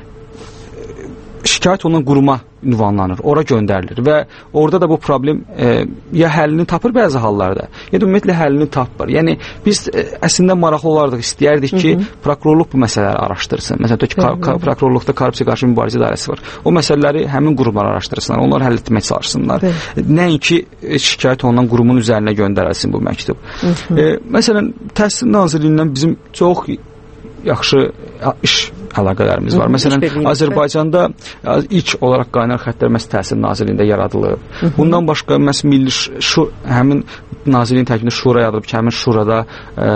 şikayət olunan quruma ünvanlanır, ora göndərilir və orada da bu problem e, ya həllini tapır bəzi hallarda, ya da ümumiyyətlə həllini tapmır. Yəni biz e, əslində maraqlı olardıq, istəyərdik ki, Hı -hı. prokurorluq bu məsələləri araşdırsın. Məsələn, ki, ka ka prokurorluqda korrupsiya qarşı mübarizə idarəsi var. O məsələləri həmin qurumlar araşdırsınlar, onları həll etmək çalışsınlar. Nəinki şikayət olunan qurumun üzərinə göndərilsin bu məktub. Hı -hı. E, məsələn, Təhsil Nazirliyindən bizim çox yaxşı iş əlaqələrimiz var. Məsələn, Azərbaycanda ilk olaraq qaynar xəttlər məhz Təhsil Nazirliyində yaradılıb. Hı -hı. Bundan başqa məhz milli şu həmin nazirliyin tərkibində şura yaradılıb ki, həmin şurada ə,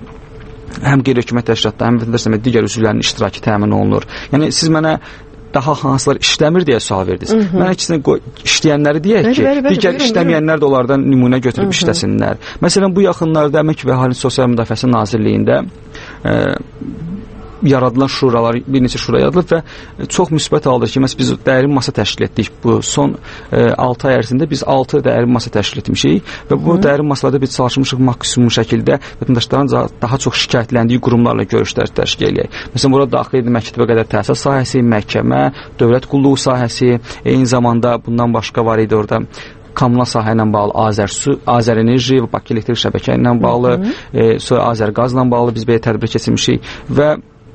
həm qeyri-hökumət təşkilatları, həm vətəndaş digər üzvlərinin iştirakı təmin olunur. Yəni siz mənə daha hansılar işləmir deyə sual verdiniz. Mən ikisinə işləyənləri deyək ki, bəli, bəli, digər bəli, işləməyənlər də onlardan nümunə götürüb Hı -hı. işləsinlər. Məsələn, bu yaxınlarda Əmək və Əhalinin Sosial Müdafiəsi Nazirliyində ə, yaradılan şuralar, bir neçə şura yaradılıb və çox müsbət halda ki, biz dəyəri masa təşkil etdik. Bu son altı ay ərzində biz altı dəyəri masa təşkil etmişik və bu Hı. dəyəri masalarda biz çalışmışıq maksimum şəkildə vətəndaşların daha çox şikayətləndiyi qurumlarla görüşlər təşkil edək. Məsələn, burada daxil edildi məktəbə qədər təhsil sahəsi, məhkəmə, dövlət qulluğu sahəsi, eyni zamanda bundan başqa var idi orada kommunal sahə ilə bağlı Azərsu, Azərenerji, Bakı elektrik şəbəkə ilə bağlı, e, sonra Azərqazla bağlı biz belə tədbir keçirmişik və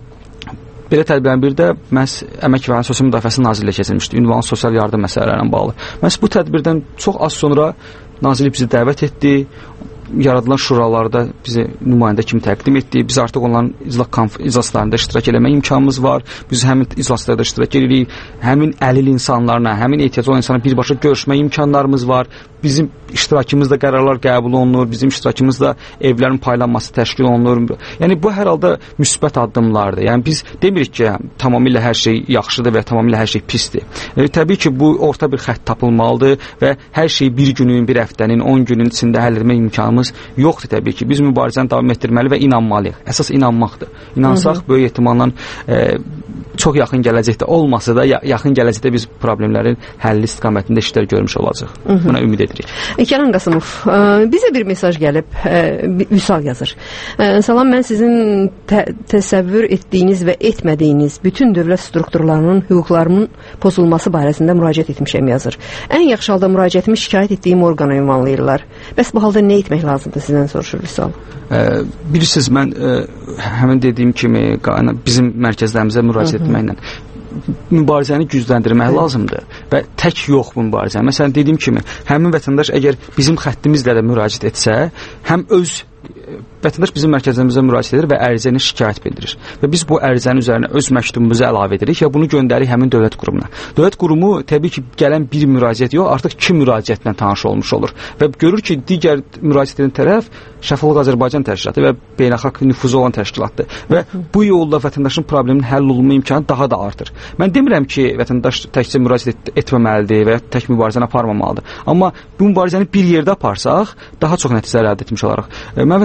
belə tədbirin biri də məhz Əmək və Sosial Müdafiəsi Nazirliyi keçirilmişdi, ünvanlı sosial yardım məsələlərlə bağlı. Məhz bu tədbirdən çox az sonra Nazirlik bizi dəvət etdi, yaradılan şuralarda bizi nümayəndə kimi təqdim etdi. Biz artıq onların iclaslarında iştirak eləmə imkanımız var. Biz həmin iclaslarda iştirak edirik. Həmin əlil insanlarla, həmin ehtiyacı olan insanlarla birbaşa görüşmə imkanlarımız var. Bizim iştirakımızda qərarlar qəbul olunur, bizim iştirakımızda evlərin paylanması təşkil olunur. Yəni bu hər halda müsbət addımlardır. Yəni biz demirik ki, tamamilə hər şey yaxşıdır və tamamilə hər şey pisdir. E, təbii ki, bu orta bir xətt tapılmalıdır və hər şeyi bir günün, bir həftənin, on günün içində həll etmək imkanımız yoxdur təbii ki. Biz mübarizəni davam etdirməli və inanmalıyıq. Əsas inanmaqdır. İnansaq, Hı -hı. böyük ehtimalla e, çox yaxın gələcəkdə olmasa da yaxın gələcəkdə biz problemlərin həlli istiqamətində işlər görmüş olacaq. Hı -hı. Buna ümid edirik. Kənan Qasımov, bizə bir mesaj gəlib, Vüsal yazır. Salam, mən sizin tə təsəvvür etdiyiniz və etmədiyiniz bütün dövlət strukturlarının hüquqlarının pozulması barəsində müraciət etmişəm yazır. Ən yaxşı halda müraciətimi şikayət etdiyim orqana ünvanlayırlar. Bəs bu halda nə etmək lazımdır sizdən soruşur Vüsal? Ə, bilirsiniz, mən ə, həmin dediyim kimi bizim mərkəzlərimizə müraciət etməklə mübarizəni gücləndirmək lazımdır və tək yox bu mübarizə. Məsələn, dediyim kimi, həmin vətəndaş əgər bizim xəttimizlə də müraciət etsə, həm öz vətəndaş bizim mərkəzimizə müraciət edir və ərizəni şikayət bildirir. Və biz bu ərizənin üzərinə öz məktubumuzu əlavə edirik və bunu göndəririk həmin dövlət qurumuna. Dövlət qurumu təbii ki, gələn bir müraciət yox, artıq iki müraciətlə tanış olmuş olur və görür ki, digər müraciət edən tərəf Şəffaflıq Azərbaycan təşkilatı və beynəlxalq nüfuzu olan təşkilatdır və bu yolla vətəndaşın probleminin həll olunma imkanı daha da artır. Mən demirəm ki, vətəndaş təkcə müraciət et etməməlidir və tək mübarizəni aparmamalıdır. Amma bu mübarizəni bir yerdə aparsaq, daha çox nəticələr əldə etmiş olaraq. Mən vətəndaşı dəvət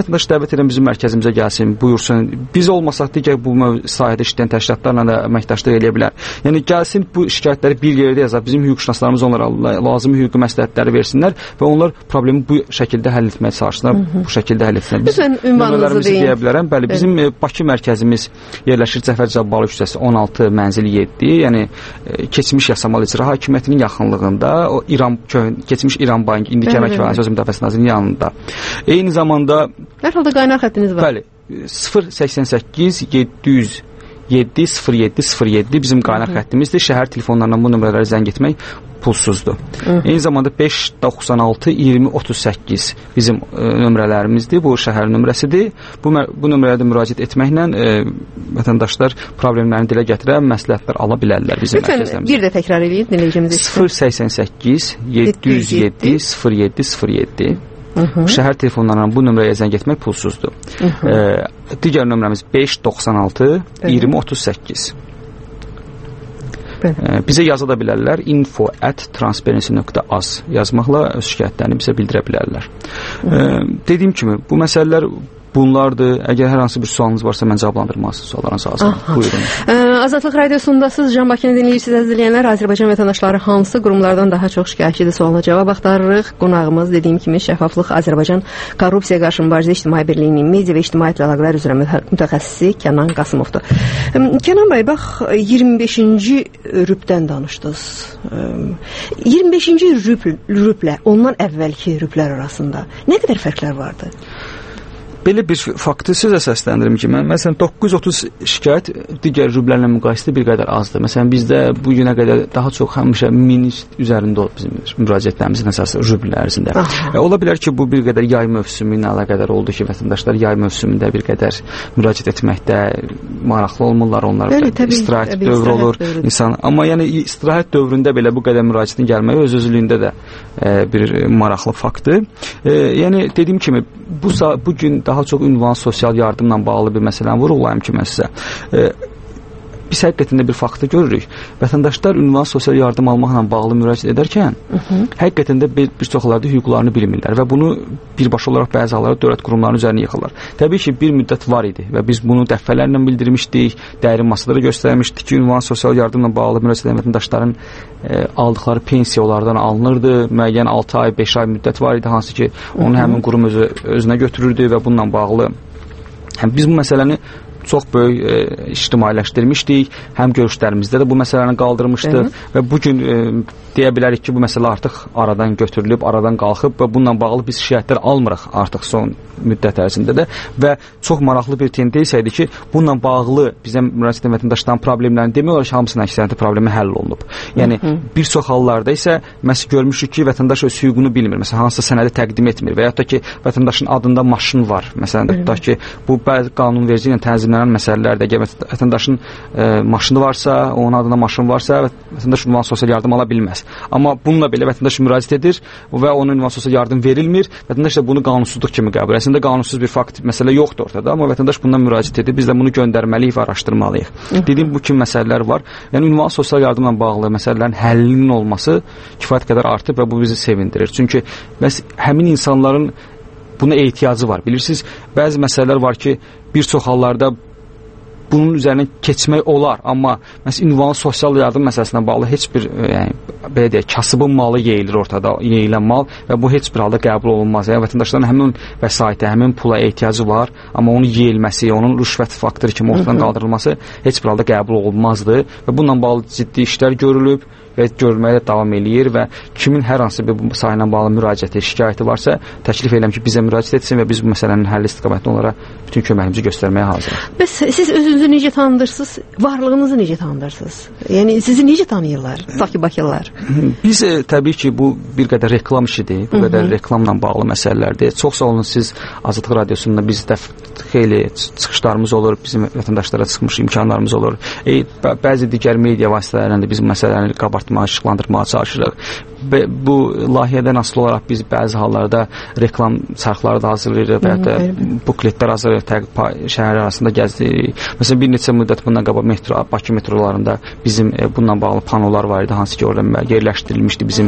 dəvət edirəm bizim mərkəzimizə gəlsin, buyursun. Biz olmasaq digər bu sahədə işləyən təşkilatlarla da əməkdaşlıq edə bilər. Yəni gəlsin bu şikayətləri bir yerdə yazar, bizim hüquqşünaslarımız onlara lazımi hüquqi məsləhətləri versinlər və onlar problemi bu şəkildə həll etməyə çalışsınlar, bu şəkildə həll etsinlər. Biz nömrələrimizi deyə bilərəm. Bəli, bizim evet. Bakı mərkəzimiz yerləşir Cəfər Cabbarlı küçəsi on altı mənzil yeddi, yəni keçmiş Yasamal İcra Hakimiyyətinin yaxınlığında, o İran keçmiş İran Bankı, indiki Əmək və Sosial Müdafiəsi Nazirliyinin yanında. Eyni zamanda hər halda qaynar xəttiniz var. Bəli, sıfır səksən səkkiz yeddi yüz yeddi sıfır yeddi sıfır yeddi bizim qaynar xəttimizdir. Şəhər telefonlarından bu nömrələrə zəng etmək pulsuzdur. Hı. Eyni zamanda beş doxsan altı iyirmi otuz səkkiz bizim e, nömrələrimizdir. Bu şəhər nömrəsidir. Bu, bu nömrəyə də müraciət etməklə e, vətəndaşlar problemlərini dilə gətirə, məsləhətlər ala bilərlər bizim mərkəzlərimizdə. Lütfən bir də təkrar edin dinləyicimizə. sıfır səksən səkkiz yeddi yüz yeddi sıfır yeddi sıfır yeddi şəhər telefonlarından bu nömrəyə zəng etmək pulsuzdur. E, digər nömrəmiz beş doxsan altı iyirmi otuz səkkiz. Bizə yaza da bilərlər info at transparency nöqtə az yazmaqla öz şikayətlərini bizə bildirə bilərlər. Ee, dediyim kimi bu məsələlər bunlardır. Əgər hər hansı bir sualınız varsa mən cavablandırmaq suallarınızı hazırlayım. Buyurun. Ee, Azadlıq radiosundasınız. Can Bakını dinləyirsiniz əziz izləyənlər. Azərbaycan vətəndaşları hansı qurumlardan daha çox şikayətçidir sualına cavab axtarırıq. Qonağımız dediyim kimi Şəffaflıq Azərbaycan Korrupsiya qarşı mübarizə İctimai Birliyinin media və ictimaiyyətlə əlaqələr üzrə mütəxəssisi Kənan Qasımovdur. Kənan bəy, bax iyirmi beşinci rübdən danışdınız. iyirmi beşinci rübl, rüblə ondan əvvəlki rüblər arasında nə qədər fərqlər vardı? Belə bir faktı sizə səsləndirim ki, mən məsələn doqquz yüz otuz şikayət digər rüblərlə müqayisədə bir qədər azdır. Məsələn bizdə bu günə qədər daha çox həmişə min üzərində olub bizim müraciətlərimizin əsas rübl ərzində. E, ola bilər ki, bu bir qədər yay mövsümü ilə əlaqədar oldu ki, vətəndaşlar yay mövsümündə bir qədər müraciət etməkdə maraqlı olmurlar, onlar istirahət dövrü olur insan. Amma yəni istirahət dövründə belə bu qədər müraciətin gəlməyi öz-özlüyündə də e, bir maraqlı faktdır. E, yəni dediyim kimi bu bu gün daha çox ünvan sosial yardımla bağlı bir məsələni vurğulayım ki, mən sizə. E, biz həqiqətən bir faktı görürük. Vətəndaşlar ünvan sosial yardım almaqla bağlı müraciət edərkən, Hı -hı. həqiqətən də bir, bir çoxlarda hüquqlarını bilmirlər və bunu birbaşa olaraq bəzi hallarda dövlət qurumlarının üzərinə yıxırlar. Təbii ki, bir müddət var idi və biz bunu dəfələrlə bildirmişdik, dərin masada da göstərmişdik ki, ünvan sosial yardımla bağlı müraciət edən vətəndaşların e, aldıqları pensiyalardan alınırdı. Müəyyən altı ay, beş ay müddət var idi, hansı ki, onu Hı -hı. həmin qurum özü, özünə götürürdü və bununla bağlı həm biz bu məsələni çox böyük e, ictimailəşdirmişdik. Həm görüşlərimizdə də bu məsələni qaldırmışdıq Hı. və bu gün e, deyə bilərik ki, bu məsələ artıq aradan götürülüb, aradan qalxıb və bununla bağlı biz şikayətlər almırıq artıq son müddət ərzində də və çox maraqlı bir tendensiya idi ki, bununla bağlı bizə müraciət edən vətəndaşların problemlərini demək olar ki, hamısının əksəriyyəti problemi həll olunub. Yəni Hı -hı. bir çox hallarda isə məsəl görmüşük ki, vətəndaş öz hüququnu bilmir. Məsələn, hansısa sənədi təqdim etmir və ya da ki, vətəndaşın adında maşın var. Məsələn, da ki, bu bəzi qanunverici ilə tənzimlənən məsələlər də, əgər vətəndaşın e, maşını varsa, onun adında maşın varsa, vətəndaş ünvan sosial yardım ala bilməz. Amma bununla belə vətəndaş müraciət edir və onun ünvan sosial yardım verilmir. Vətəndaş da bunu qanunsuzluq kimi qəbul edir. Əslində qanunsuz bir fakt, məsələ yoxdur ortada, amma vətəndaş bundan müraciət edir. Biz də bunu göndərməliyik və araşdırmalıyıq. Dediyim bu kimi məsələlər var. Yəni ünvan sosial yardımla bağlı məsələlərin həllinin olması kifayət qədər artıb və bu bizi sevindirir. Çünki bəs həmin insanların buna ehtiyacı var. Bilirsiniz, bəzi məsələlər var ki, bir çox hallarda bunun üzərindən keçmək olar, amma məsələn ünvanlı sosial yardım məsələsinə bağlı heç bir yəni belə deyək, kasıbın malı yeyilir ortada, yeyilən mal və bu heç bir halda qəbul olunmaz. Yəni vətəndaşların həmin vəsaitə, həmin pula ehtiyacı var, amma onun yeyilməsi, onun rüşvət faktoru kimi ortadan qaldırılması heç bir halda qəbul olunmazdı və bununla bağlı ciddi işlər görülüb və görülməyə də davam eləyir və kimin hər hansı bir bu sahə ilə bağlı müraciəti, şikayəti varsa, təklif edirəm ki, bizə müraciət etsin və biz bu məsələnin həlli istiqamətində onlara bütün köməyimizi göstərməyə hazırıq. Bəs siz özünüzü necə tanıdırsınız? Varlığınızı necə tanıdırsınız? Yəni sizi necə tanıyırlar? Tutaq ki, bakılılar. Biz e, təbii ki, bu bir qədər reklam işidir, bu Hı -hı. qədər reklamla bağlı məsələlərdir. Çox sağ olun siz Azadlıq radiosunda bizdə xeyli çıxışlarımız olur, bizim vətəndaşlara çıxmış imkanlarımız olur. E, bəzi digər media vasitələrində də biz bu məsələni qabartmağa, işıqlandırmağa çalışırıq. bu layihədən asılı olaraq biz bəzi hallarda reklam çarxları da hazırlayırıq və ya da bukletlər hazırlayırıq, şəhər arasında gəzdiririk. Məsələn, bir neçə müddət bundan qabaq metro, Bakı metrolarında bizim e, bununla bağlı panolar var idi, hansı ki, orada yerləşdirilmişdi bizim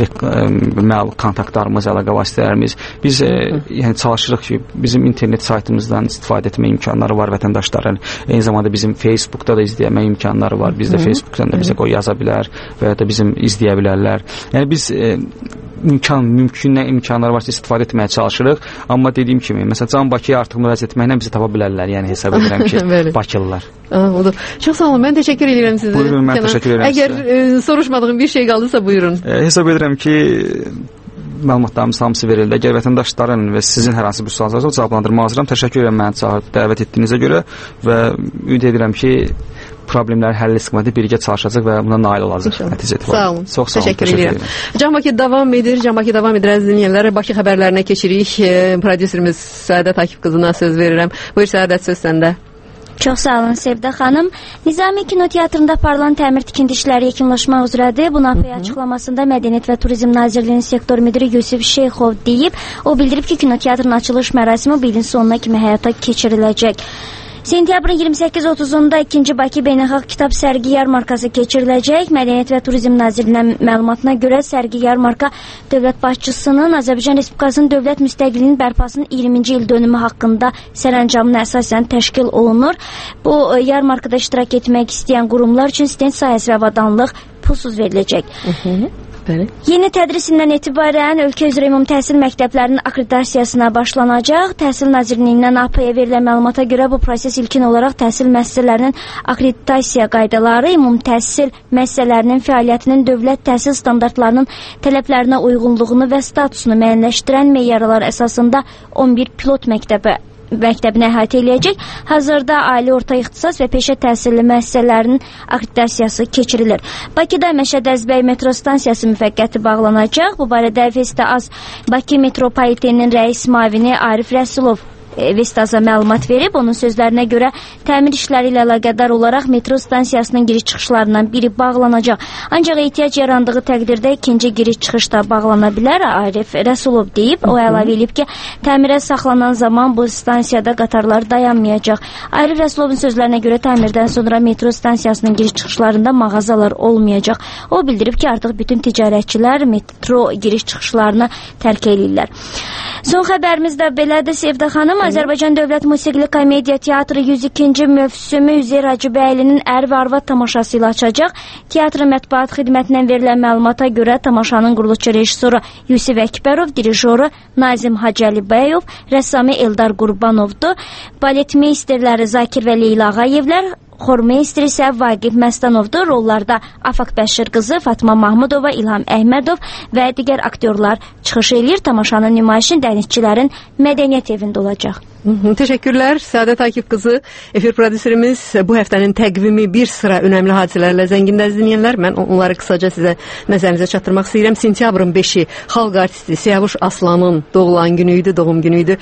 məl kontaktlarımız, əlaqə vasitələrimiz. Biz e, yəni çalışırıq ki, bizim internet saytımızdan istifadə etmə imkanları var vətəndaşların. Eyni zamanda bizim Facebookda da izləyəmə imkanları var. Bizdə Facebookdan da bizə qoy yaza bilər və ya da bizim izləyə bilərlər. Yəni biz e, imkan, mümkün nə imkanlar varsa istifadə etməyə çalışırıq. Amma dediyim kimi, məsələn, Can Bakıya artıq müraciət etməklə bizi tapa bilərlər. Yəni hesab edirəm ki, Bakılılar. Aa, odur. Çox sağ olun. Mən təşəkkür edirəm sizə. Buyurun, mən təşəkkür edirəm Əgər sizə. E, soruşmadığım bir şey qaldısa buyurun. E, hesab edirəm ki, məlumatlarımız hamısı verildi. Əgər vətəndaşların və sizin hər hansı bir suallarınızı cavablandırmaq hazıram. Təşəkkür edirəm məni çağırıb dəvət etdiyinizə görə və ümid edirəm ki, problemləri həll etməkdə birgə çalışacaq və buna nail olacaq. Nəticə etibarilə. Sağ olun. Çox sağ olun. Təşəkkür edirəm. Can Bakı davam edir. Can Bakı davam edir əziz dinləyənlər. Bakı xəbərlərinə keçirik. Prodüserimiz Səadət Akif qızına söz verirəm. Buyur Səadət, söz səndə. Çox sağ olun Sevda xanım. Nizami Kinoteatrında aparılan təmir tikinti işləri yekunlaşmaq üzrədir. Bu N A P açıqlamasında Mədəniyyət və Turizm Nazirliyinin sektor müdiri Yusif Şeyxov deyib. O bildirib ki, kinoteatrın açılış mərasimi bu ilin sonuna kimi həyata keçiriləcək. Sentyabrın iyirmi səkkiz otuzunda ikinci Bakı Beynəlxalq Kitab Sərgi Yarmarkası keçiriləcək. Mədəniyyət və Turizm Nazirliyinin məlumatına görə sərgi yarmarka dövlət başçısının Azərbaycan Respublikasının dövlət müstəqilliyinin bərpasının iyirminci il dönümü haqqında sərəncamına əsasən təşkil olunur. Bu yarmarkada iştirak etmək istəyən qurumlar üçün stend sahəsi və avadanlıq pulsuz veriləcək. Hı -hı. Bəli. Yeni tədris ilindən etibarən ölkə üzrə ümumi təhsil məktəblərinin akreditasiyasına başlanacaq. Təhsil Nazirliyindən N A P-yə verilən məlumata görə bu proses ilkin olaraq təhsil müəssisələrinin akreditasiya qaydaları, ümumi təhsil müəssisələrinin fəaliyyətinin dövlət təhsil standartlarının tələblərinə uyğunluğunu və statusunu müəyyənləşdirən meyarlar əsasında on bir pilot məktəbə məktəbini əhatə eləyəcək. Hazırda ali orta ixtisas və peşə təhsilli müəssisələrinin akreditasiyası keçirilir. Bakıda Məşəd Əzbəy metro stansiyası müvəqqəti bağlanacaq. Bu barədə Vesta Az Bakı Metropoliteninin rəis müavini Arif Rəsulov Vestaza məlumat verib. Onun sözlərinə görə təmir işləri ilə əlaqədar olaraq metro stansiyasının giriş-çıxışlarından biri bağlanacaq. Ancaq ehtiyac yarandığı təqdirdə ikinci giriş-çıxış da bağlana bilər, Arif Rəsulov deyib. O əlavə edib ki, təmirə saxlanan zaman bu stansiyada qatarlar dayanmayacaq. Arif Rəsulovun sözlərinə görə təmirdən sonra metro stansiyasının giriş-çıxışlarında mağazalar olmayacaq. O bildirib ki, artıq bütün ticarətçilər metro giriş-çıxışlarını tərk edirlər. Son xəbərimiz də belədir Sevda xanım. Azərbaycan Dövlət Musiqili Komediya Teatrı yüz ikinci mövsümü Üzeyir Hacıbəylinin Ər və Arvad tamaşası ilə açacaq. Teatrın mətbuat xidmətindən verilən məlumata görə tamaşanın qurulucu rejissoru Yusif Əkbərov, dirijoru Nazim Hacəlibəyov, rəssamı Eldar Qurbanovdur. Balet meisterləri Zakir və Leyla Ağayevlər, xormeyster isə Vaqif Məstanovdur. Rollarda Afaq Bəşir qızı, Fatma Mahmudova, İlham Əhmədov və digər aktyorlar çıxış edir. Tamaşanın nümayişin dənizçilərin mədəniyyət evində olacaq. Hı -hı, təşəkkürlər Səadət Akif qızı. Efir prodüserimiz bu həftənin təqvimi bir sıra önəmli hadisələrlə zəngindir əziz dinləyənlər. Mən onları qısaca sizə nəzərinizə çatdırmaq istəyirəm. Sentyabrın beşi xalq artisti Siyavuş Aslanın doğulan günü idi, doğum günü idi.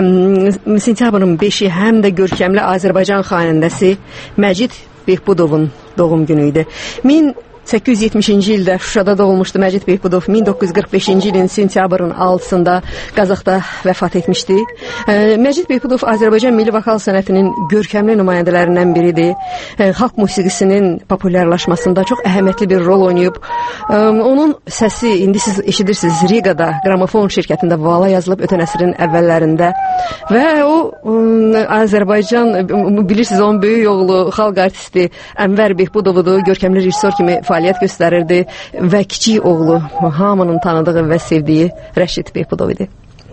Sentyabrın beşi həm də görkəmli Azərbaycan xanəndəsi Məcid Behbudovun doğum günü idi. min səkkiz yüz yetmişinci ildə Şuşada doğulmuşdu Məcid Behbudov. min doqquz yüz qırx beşinci ilin sentyabrın altısında Qazaxda vəfat etmişdi. E, Məcid Behbudov Azərbaycan milli vokal sənətinin görkəmli nümayəndələrindən biridir. E, xalq musiqisinin populyarlaşmasında çox əhəmiyyətli bir rol oynayıb. E, onun səsi indi siz eşidirsiniz Rigada qramofon şirkətində vala yazılıb ötən əsrin əvvəllərində və o e, Azərbaycan bilirsiniz onun böyük oğlu xalq artisti Ənvər Behbudovudur. Görkəmli rejissor kimi fəaliyyət göstərirdi və kiçik oğlu hamının tanıdığı və sevdiyi Rəşid Behbudov idi.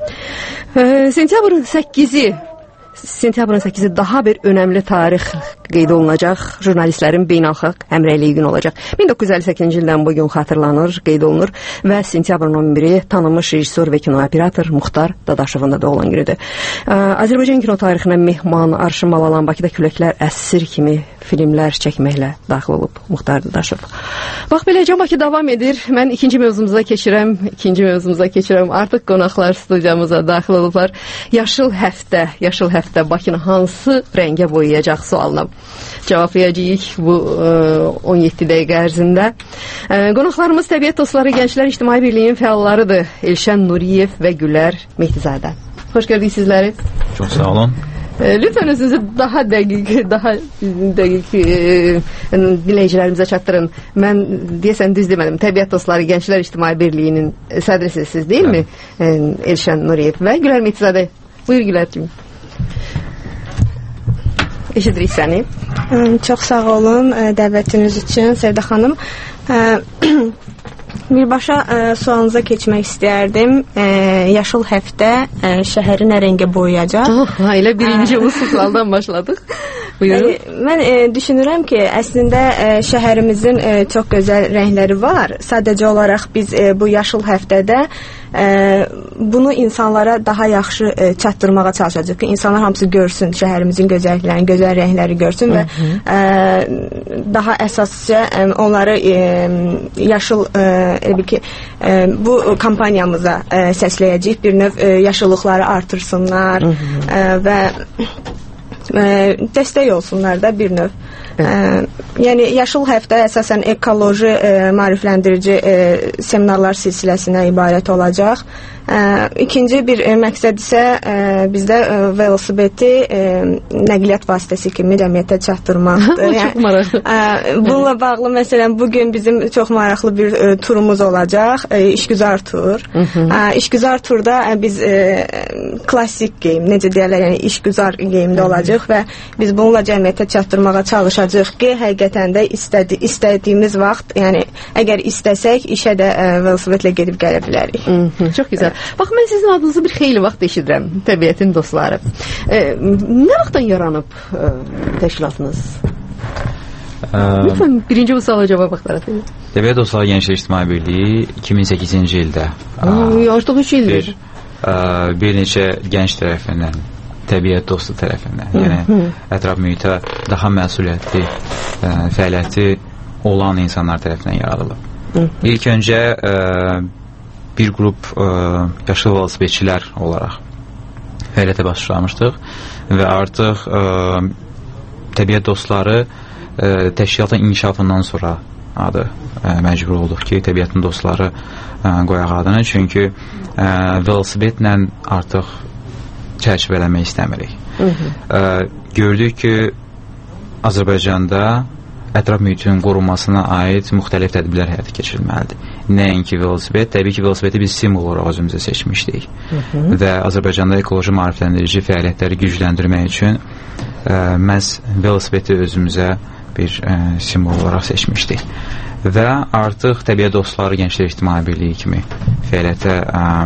E, sentyabrın səkkizi Sentyabrın səkkizi daha bir önəmli tarix qeyd olunacaq. Jurnalistlərin beynəlxalq həmrəyliyi günü olacaq. min doqquz yüz əlli səkkizinci ildən bu gün xatırlanır, qeyd olunur və sentyabrın on biri tanınmış rejissor və kinooperator Muxtar Dadaşovun da doğulan günüdür. Azərbaycan kino tarixinə mehman, arşın malalan Bakıda küləklər əsir kimi filmlər çəkməklə daxil olub Muxtar Dadaşov. Bax belə Can Bakı davam edir. Mən ikinci mövzumuza keçirəm. İkinci mövzumuza keçirəm. Artıq qonaqlar studiyamıza daxil olublar. Yaşıl həftə, yaşıl həftə Bakını hansı rəngə boyayacaq sualına cavab verəcəyik bu on yeddi dəqiqə ərzində. Qonaqlarımız Təbiət Dostları Gənclər İctimai Birliyinin fəallarıdır. Elşən Nuriyev və Gülər Mehdizadə. Xoş gördük sizləri. Çox sağ olun. Lütfen özünüzü daha dəqiq, daha dəqiq e, dinləyicilərimizə çatdırın. Mən deyəsən düz demədim. Təbiət Dostları Gənclər İctimai Birliyinin sədrisiz siz deyil mi? E, Elşən Nuriyev və Gülər Mehdizadə. Buyur Gülərciğim. Eşidirik səni. Çox sağ olun dəvətiniz üçün Sevda xanım. Birbaşa ə, sualınıza keçmək istəyərdim. Ə, yaşıl həftə ə, şəhəri nə rəngə boyayacaq? Oh, elə birinci bu sualdan başladıq. Buyurun. Ə, mən ə, düşünürəm ki, əslində ə, şəhərimizin ə, çox gözəl rəngləri var. Sadəcə olaraq biz ə, bu yaşıl həftədə ə, bunu insanlara daha yaxşı ə, çatdırmağa çalışacağıq ki, insanlar hamısı görsün şəhərimizin gözəlliklərini, gözəl rəngləri görsün və ə, daha əsasca ə, onları ə, yaşıl ə, elə bil ki, ə, bu kampaniyamıza ə, səsləyəcəyik, bir növ ə, yaşıllıqları artırsınlar ə, və ə, dəstək olsunlar da bir növ. Ə, yəni yaşıl həftə əsasən ekoloji ə, maarifləndirici ə, seminarlar silsiləsinə ibarət olacaq. Ə, ikinci bir ə, məqsəd isə ə, bizdə ə, velosipedi ə, nəqliyyat vasitəsi kimi cəmiyyətə çatdırmaqdır. Çox maraqlı. Ə, bununla bağlı məsələn bugün bizim çox maraqlı bir ə, turumuz olacaq. Ə, işgüzar tur. Ə, işgüzar turda ə, biz ə, klassik geyim, necə deyirlər, yəni işgüzar geyimdə olacaq və biz bununla cəmiyyətə çatdırmağa çalışacağıq ki, həqiqətən də istədi, istədiyimiz vaxt, yəni əgər istəsək işə də ə, velosipedlə gedib gələ bilərik. Çox gözəl. Bax, mən sizin adınızı bir xeyli vaxt eşidirəm, Təbiətin Dostları. E, nə vaxtdan yaranıb e, təşkilatınız? Ə, Lütfen birinci bu suala cavab axtarın. Təbiət Dostları Gənclər İctimai Birliyi iki min səkkizinci ildə artıq üç ildir. Bir, ə, bir neçə gənc tərəfindən, təbiət dostu tərəfindən, yəni ətraf mühitə daha məsuliyyətli ə, fəaliyyəti olan insanlar tərəfindən yaradılıb. İlk öncə ə, bir qrup ə, yaşlı velosipedçilər olaraq fəaliyyətə başlamışdıq və artıq ə, təbiət dostları ə, təşkilatın inkişafından sonra adı ə, məcbur olduq ki, təbiətin dostları ə, qoyaq adını, çünki ə, velosipedlə artıq çərçivələmək istəmirik. Ə, gördük ki, Azərbaycanda ətraf mühitin qorunmasına aid müxtəlif tədbirlər həyata keçirilməlidir. Nəinki velosiped, təbii ki, velosipedi biz simvol olaraq özümüzə seçmişdik. Hı -hı. Və Azərbaycanda ekoloji maarifləndirici fəaliyyətləri gücləndirmək üçün ə, məhz velosipedi özümüzə bir ə, simvol olaraq seçmişdik. Və artıq Təbiət Dostları Gənclər İctimai Birliyi kimi fəaliyyətə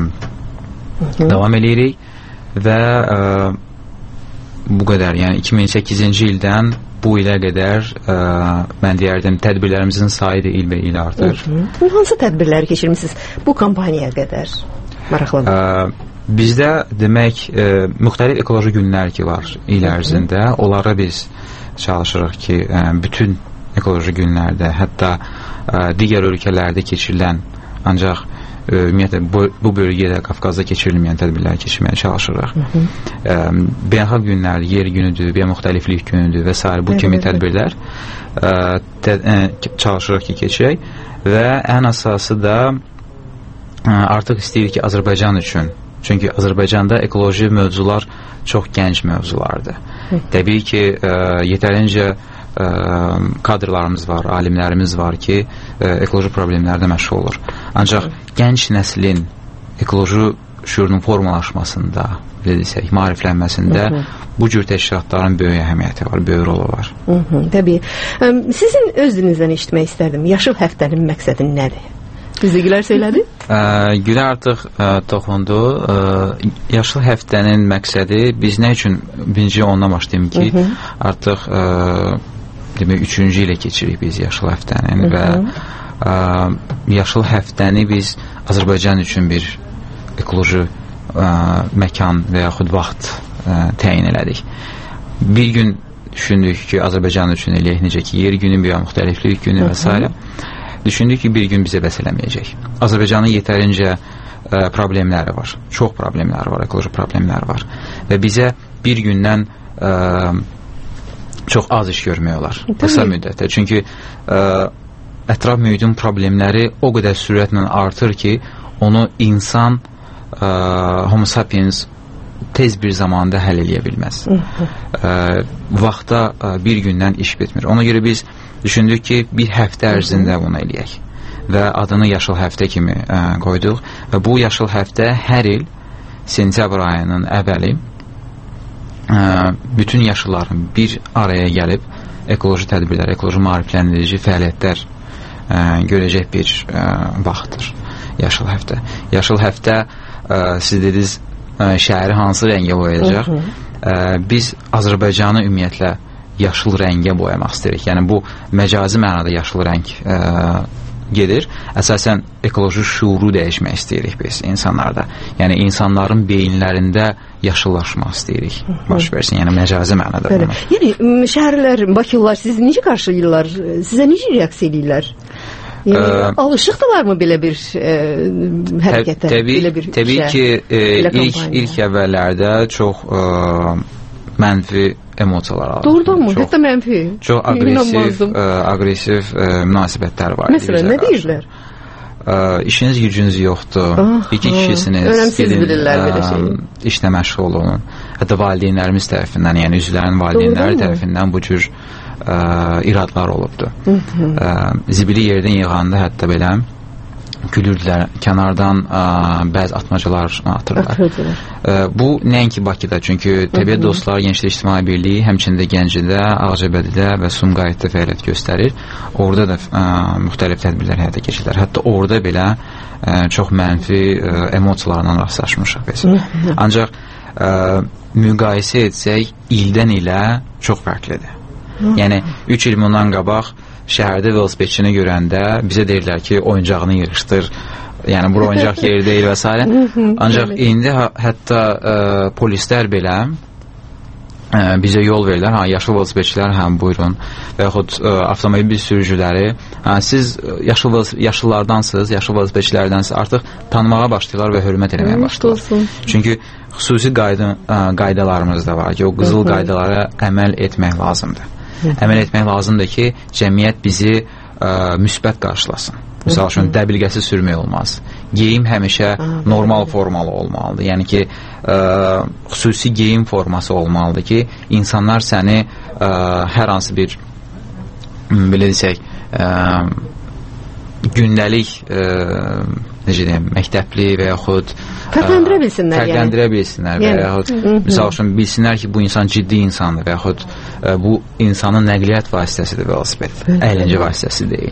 ə, davam edirik və ə, bu qədər, yəni iki min səkkizinci ildən bu ilə qədər ə, mən deyərdim tədbirlərimizin sayı da il və il artır. Hansı tədbirləri keçirmişsiniz bu kampaniyaya qədər? Maraqlıdır. Ə, bizdə demək ə, müxtəlif ekoloji günlər ki var il ərzində, onlara biz çalışırıq ki, ə, bütün ekoloji günlərdə, hətta ə, digər ölkələrdə keçirilən, ancaq ümumiyyətlə bu, bu bölgədə, Qafqazda keçirilməyən tədbirləri keçirməyə çalışırıq. Beynəlxalq günlər, yer günüdür, bir müxtəliflik günüdür və s. bu kimi tədbirlər ə, tə, ə, çalışırıq ki, keçirək və ən əsası da ə, artıq istəyirik ki, Azərbaycan üçün, çünki Azərbaycanda ekoloji mövzular çox gənc mövzulardır. Təbii ki, ə, yetərincə ə, kadrlarımız var, alimlərimiz var ki, ə, ekoloji problemlərdə məşğul olur. Ancaq gənc nəslin ekoloji şüurunun formalaşmasında, desək, maariflənməsində Hı -hı. bu cür təşkilatların böyük əhəmiyyəti var, böyük rolu var. Hı -hı, təbii. Sizin öz dilinizdən eşitmək istərdim. Yaşıl həftənin məqsədi nədir? Düzdür, Gülər söylədi? Ə, Gülər artıq ə, toxundu. Ə, yaşıl həftənin məqsədi, biz nə üçün birinci ondan başlayayım ki, Hı -hı. artıq ə, demək, üçüncü ilə keçirik biz yaşıl həftənin Hı -hı. və ə, yaşıl həftəni biz Azərbaycan üçün bir ekoloji ə, məkan və yaxud vaxt ə, təyin elədik. Bir gün düşündük ki, Azərbaycan üçün eləyək, necə ki, yer günü, biyo müxtəliflik günü və s. Düşündük ki, bir gün bizə bəs eləməyəcək. Azərbaycanın yetərincə ə, problemləri var. Çox problemləri var, ekoloji problemləri var. Və bizə bir gündən ə, çox az iş görmək olar. Qısa müddətdə. Çünki ə, ətraf mühitin problemləri o qədər sürətlə artır ki, onu insan ə, homo sapiens tez bir zamanda həll eləyə bilməz. Ə, vaxtda ə, bir gündən iş bitmir. Ona görə biz düşündük ki, bir həftə ərzində bunu eləyək və adını yaşıl həftə kimi ə, qoyduq və bu yaşıl həftə hər il sentyabr ayının əvvəli ə, bütün yaşlıların bir araya gəlib ekoloji tədbirlər, ekoloji maarifləndirici fəaliyyətlər ə, görəcək bir ə, vaxtdır yaşıl həftə. Yaşıl həftə ə, siz dediniz şəhəri hansı rəngə boyayacaq? Ə, biz Azərbaycanı ümumiyyətlə yaşıl rəngə boyamaq istəyirik. Yəni bu məcazi mənada yaşıl rəng ə, gedir. Əsasən ekoloji şuuru dəyişmək istəyirik biz insanlarda. Yəni insanların beyinlərində yaşıllaşmaq istəyirik. Baş versin. Yəni məcazi mənada. Bəli. Yəni şəhərlər, Bakılılar sizi necə qarşılayırlar? Sizə necə reaksiya edirlər? Yəni, ə, alışıqdılarmı belə bir ə, hərəkətə? Təbii, belə bir təbii işə, ki, ə, ilk, ilk əvvəllərdə çox ə, mənfi emosiyalar alır. Doğrudan mı? Hətta mənfi? Çox aqressiv, ə, aqressiv ə, münasibətlər var. Məsələn, nə deyirlər? Ə, işiniz gücünüz yoxdur. Ah, İki kişisiniz. Önəmsiz bilirlər belə şey. İşlə məşğul olun. Hətta valideynlərimiz tərəfindən, yəni üzvlərin valideynləri tərəfindən bu cür ə, iradlar olubdur. Ə, zibili yerdən yığanda hətta belə gülürdülər, kənardan ə, bəzi atmacalar atırlar. Ə, bu nəinki Bakıda, çünki Təbiət Dostları Gençlik İctimai Birliyi həmçində Gəncədə, Ağcabədidə və Sumqayıtda fəaliyyət göstərir. Orada da ə, müxtəlif tədbirlər həyata keçirlər. Hətta orada belə ə, çox mənfi ə, emosiyalarla rastlaşmışıq biz. Ancaq ə, müqayisə etsək, ildən ilə çox fərqlidir. Yəni üç il bundan qabaq şəhərdə velosipedçini görəndə bizə deyirlər ki, oyuncağını yığışdır. Yəni bura oyuncaq yeri deyil və s. Ancaq indi hətta ə, polislər belə ə, bizə yol verirlər. Ha, yaşlı velosipedçilər, həm buyurun. Və yaxud ə, avtomobil sürücüləri, ha, siz yaşlı yaşlılardansınız, yaşlı velosipedçilərdənsiniz. Artıq tanımağa başlayırlar və hörmət eləməyə başlayırlar. Çünki xüsusi qayda, ə, qaydalarımız da var ki, o qızıl qaydalara əməl etmək lazımdır. Əməl etmək lazımdır ki, cəmiyyət bizi ə, müsbət qarşılasın. Məsəl üçün, dəbilqəsi sürmək olmaz. Geyim həmişə normal formalı olmalıdır. Yəni ki, ə, xüsusi geyim forması olmalıdır ki, insanlar səni ə, hər hansı bir, belə desək, ə, gündəlik ə, necə deyim, məktəbli və yaxud fərqləndirə bilsinlər, fərqləndirə yəni. bilsinlər və yaxud misal üçün bilsinlər ki, bu insan ciddi insandır və yaxud ə, bu insanın nəqliyyat vasitəsidir velosiped, əyləncə vasitəsi deyil.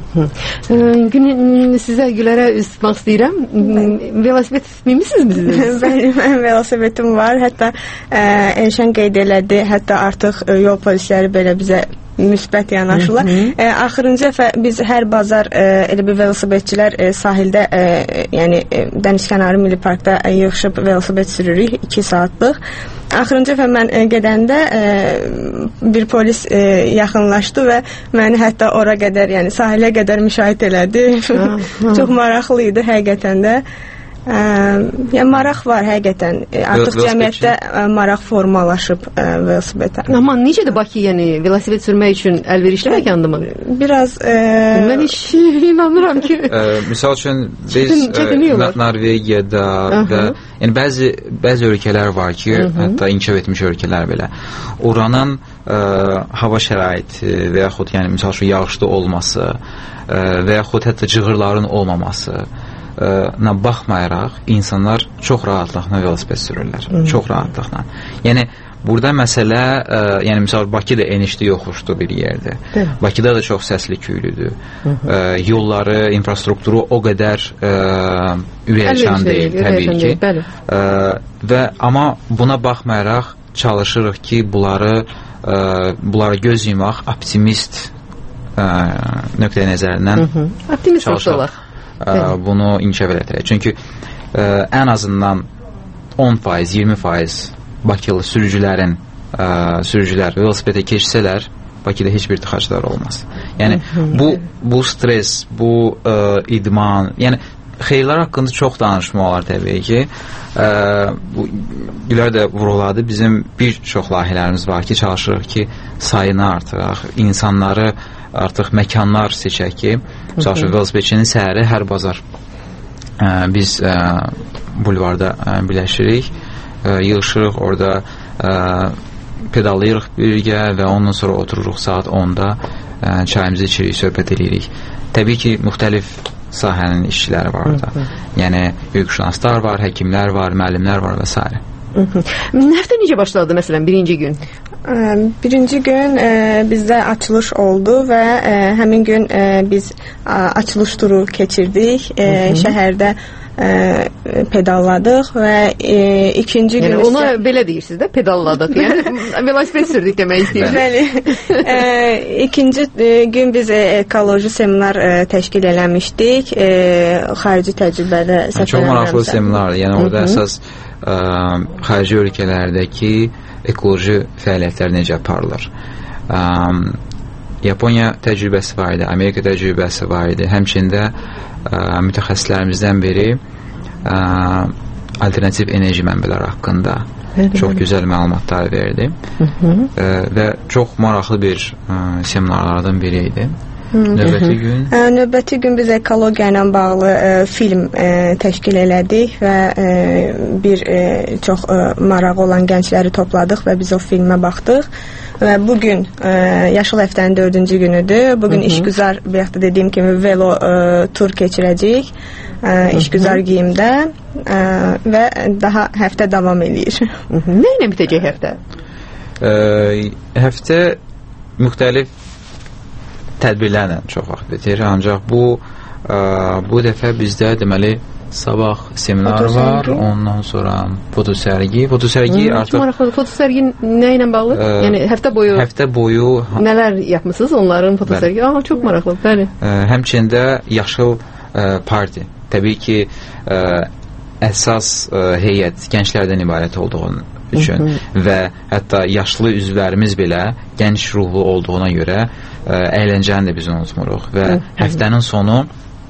Günün sizə Gülərə üz tutmaq istəyirəm. Velosiped minmisiniz mi siz? Mənim velosipedim var. Hətta ə, Elşən qeyd elədi, hətta artıq ə, yol polisləri belə bizə müsbət yanaşırlar. E, axırıncı dəfə biz hər bazar e, elə bir velosipedçilər e, sahildə, e, yəni e, dənizkənarı milli parkda e, yığışıb velosiped sürürük iki saatlıq. Axırıncı dəfə mən e, gedəndə e, bir polis e, yaxınlaşdı və məni hətta ora qədər, yəni sahilə qədər müşahidə elədi. Çox maraqlı idi həqiqətən də. Ə, yəni maraq var həqiqətən. Artıq cəmiyyətdə ə, maraq formalaşıb ə, velosipedə. Amma necədir Bakı, yəni velosiped sürmək üçün əlverişli məkandır? Biraz ə... mən heç inanmıram ki. Ə, misal üçün biz ə, Norvegiyada və yəni bəzi bəzi ölkələr var ki, Hı -hı. hətta inkişaf etmiş ölkələr belə. Oranın ə, hava şəraiti və yaxud yəni misal üçün yağışlı olması ə, və yaxud hətta cığırların olmaması na baxmayaraq insanlar çox rahatlıqla velosiped sürürlər. Hı -hı. Çox rahatlıqla. Yəni burada məsələ, ə, yəni misal Bakıda enişli yoxuşlu bir yerdir. Hı. Bakıda da çox səsli küylüdür. Ə, yolları, infrastrukturu o qədər ə, ürəkaçan deyil, deyil təbii ki. Deyil, ə, və amma buna baxmayaraq çalışırıq ki, bunları ə, bunlara göz yumaq optimist ə, nöqteyi nəzərindən optimist olaq. Ə, bunu inkişaf edərək. Çünki ə, ən azından on faiz, iyirmi faiz Bakılı sürücülərin ə, sürücülər velosipedə keçsələr, Bakıda heç bir tıxaclar olmaz. Yəni bu bu stres, bu ə, idman, yəni xeyirlər haqqında çox danışmaq olar təbii ki. Ə, bu Gülər də vurğuladı. Bizim bir çox layihələrimiz var ki, çalışırıq ki, sayını artıraq, insanları artıq məkanlar seçək ki, çalışırıq velosipedçinin səhəri hər bazar ə, biz ə, bulvarda ə, birləşirik, ə, yığışırıq orada, ə, pedallayırıq birgə və ondan sonra otururuq saat onda ə, çayımızı içirik, söhbət edirik. Təbii ki, müxtəlif sahənin işçiləri var orada. Yəni, hüquqşünaslar var, həkimlər var, müəllimlər var və s. Həftə necə başladı məsələn birinci gün? Birinci gün e, bizdə açılış oldu və e, həmin gün e, biz a, açılış turu keçirdik. E, şəhərdə e, pedalladıq və e, ikinci yəni, gün ona isə... belə deyirsiniz də, pedalladıq. Yəni velosiped sürdük demək istəyirəm. Bəli. e, ikinci e, gün biz e, ekoloji seminar e, təşkil eləmişdik. E, xarici təcrübədə səfər. Çox maraqlı seminardır. Yəni orada əsas ə, xarici ölkələrdəki ekoloji fəaliyyətlər necə aparılır. Ə, Yaponiya təcrübəsi var idi, Amerika təcrübəsi var idi. Həmçində ə, mütəxəssislərimizdən biri ə, alternativ enerji mənbələri haqqında Hı-hı. çox gözəl məlumatlar verdi. Ə, və çox maraqlı bir ə, seminarlardan biri idi. Növbəti gün? Ə, növbəti gün biz ekologiya ilə bağlı ə, film ə, təşkil elədik və ə, bir ə, çox ə, marağı olan gəncləri topladıq və biz o filmə baxdıq. Və bugün ə, Yaşıl həftənin dördüncü günüdür. Bugün işgüzar, bir yaxda dediyim kimi velo ə, tur keçirəcəyik. Ə, işgüzar geyimdə ə, və daha həftə davam eləyir. Nə ilə bitəcək həftə? Ə, həftə müxtəlif tədbirlərlə çox vaxt bitir. Ancaq bu ə, bu dəfə bizdə deməli sabah seminar var, ondan sonra fotosərgi. Fotosərgi hmm, artıq maraqlı. Fotosərgi nə ilə bağlı? Ə, yəni həftə boyu həftə boyu nələr yapmısınız onların fotosərgi? Aha, çox maraqlı. Bəli. Ə, həmçində yaşıl ə, parti. Təbii ki, ə, əsas ə, heyət gənclərdən ibarət olduğunu üçün Hı -hı. və hətta yaşlı üzvlərimiz belə gənc ruhlu olduğuna görə ə, əyləncəni də biz unutmuruq və Hı -hı. həftənin sonu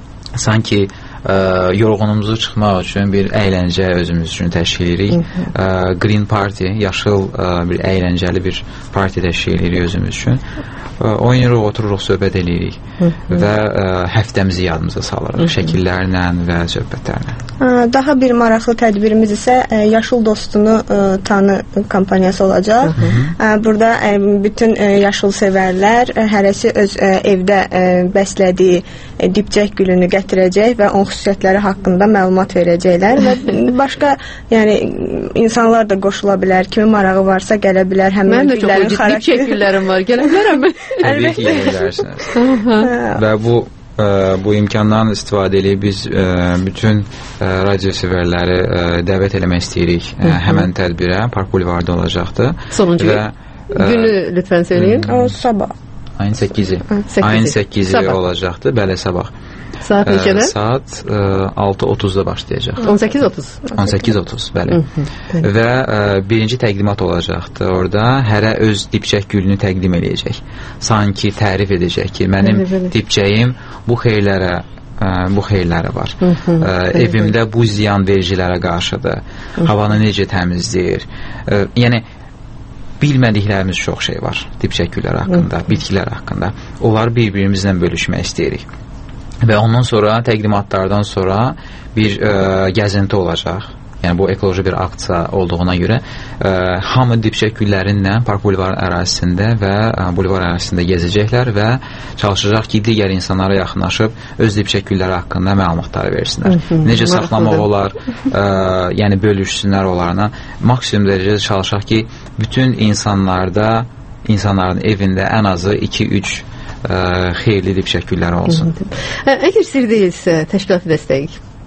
sanki ə, yorğunumuzu çıxmaq üçün bir əyləncə özümüz üçün təşkil edirik. Ə, Green Party, yaşıl ə, bir əyləncəli bir parti təşkil edirik özümüz üçün. Ə, oynayırıq, otururuq, söhbət edirik Hı -hı. və ə, həftəmizi yadımıza salırıq Hı -hı. şəkillərlə və söhbətlərlə. Daha bir maraqlı tədbirimiz isə Yaşıl Dostunu ə, tanı kampaniyası olacaq. Hı -hı. Burada ə, bütün ə, yaşıl sevərlər ə, hərəsi öz ə, evdə ə, bəslədiyi ə, dibçək gülünü gətirəcək və onun xüsusiyyətləri haqqında məlumat verəcəklər və başqa yəni insanlar da qoşula bilər. Kimin marağı varsa gələ bilər. Həmin Mənim də çox ciddi dibçək güllərim var. Gələ bilərəm mən. Təbii ki, gələ bilərsiniz. Və bu Ə, bu imkandan istifadə edib biz ə, bütün ə, radio sevərləri ə, dəvət eləmək istəyirik ə, həmən tədbirə. Park Bulvarda olacaqdır. Sonuncu və, ə, günü lütfən söyləyin. O sabah. Ayın səkkizi. Ayın səkkizi olacaqdır. Bəli, sabah. Saat neçədə? Saat altı otuzda başlayacaq. on səkkiz otuz. on səkkiz otuz, bəli. Və ə, birinci təqdimat olacaqdır orada. Hərə öz dibçək gülünü təqdim edəcək. Sanki tərif edəcək ki, mənim dibçəyim bu xeyirlərə ə, bu xeyirləri var. Hı -hı, ə, evimdə bu ziyan vericilərə qarşıdır. Hı -hı. Havanı necə təmizləyir. Ə, yəni bilmədiklərimiz çox şey var dibçək güllər haqqında, Hı -hı. bitkilər haqqında. Onları bir-birimizlə bölüşmək istəyirik. Və ondan sonra təqdimatlardan sonra bir ə, gəzinti olacaq. Yəni bu ekoloji bir aksiya olduğuna görə ə, hamı dibçək güllərinlə Park Bulvar ərazisində və ə, bulvar ərazisində gezəcəklər və çalışacaq ki, digər insanlara yaxınlaşıb öz dibçək gülləri haqqında məlumatları versinlər. Hı -hı, necə saxlamaq olar, ə, yəni bölüşsünlər onlarla. Maksimum dərəcədə çalışaq ki, bütün insanlarda, insanların evində ən azı iki üç Ə, xeyirli dibçək gülləri olsun. Ə, əgər sir deyilsə, təşkilatı dəstək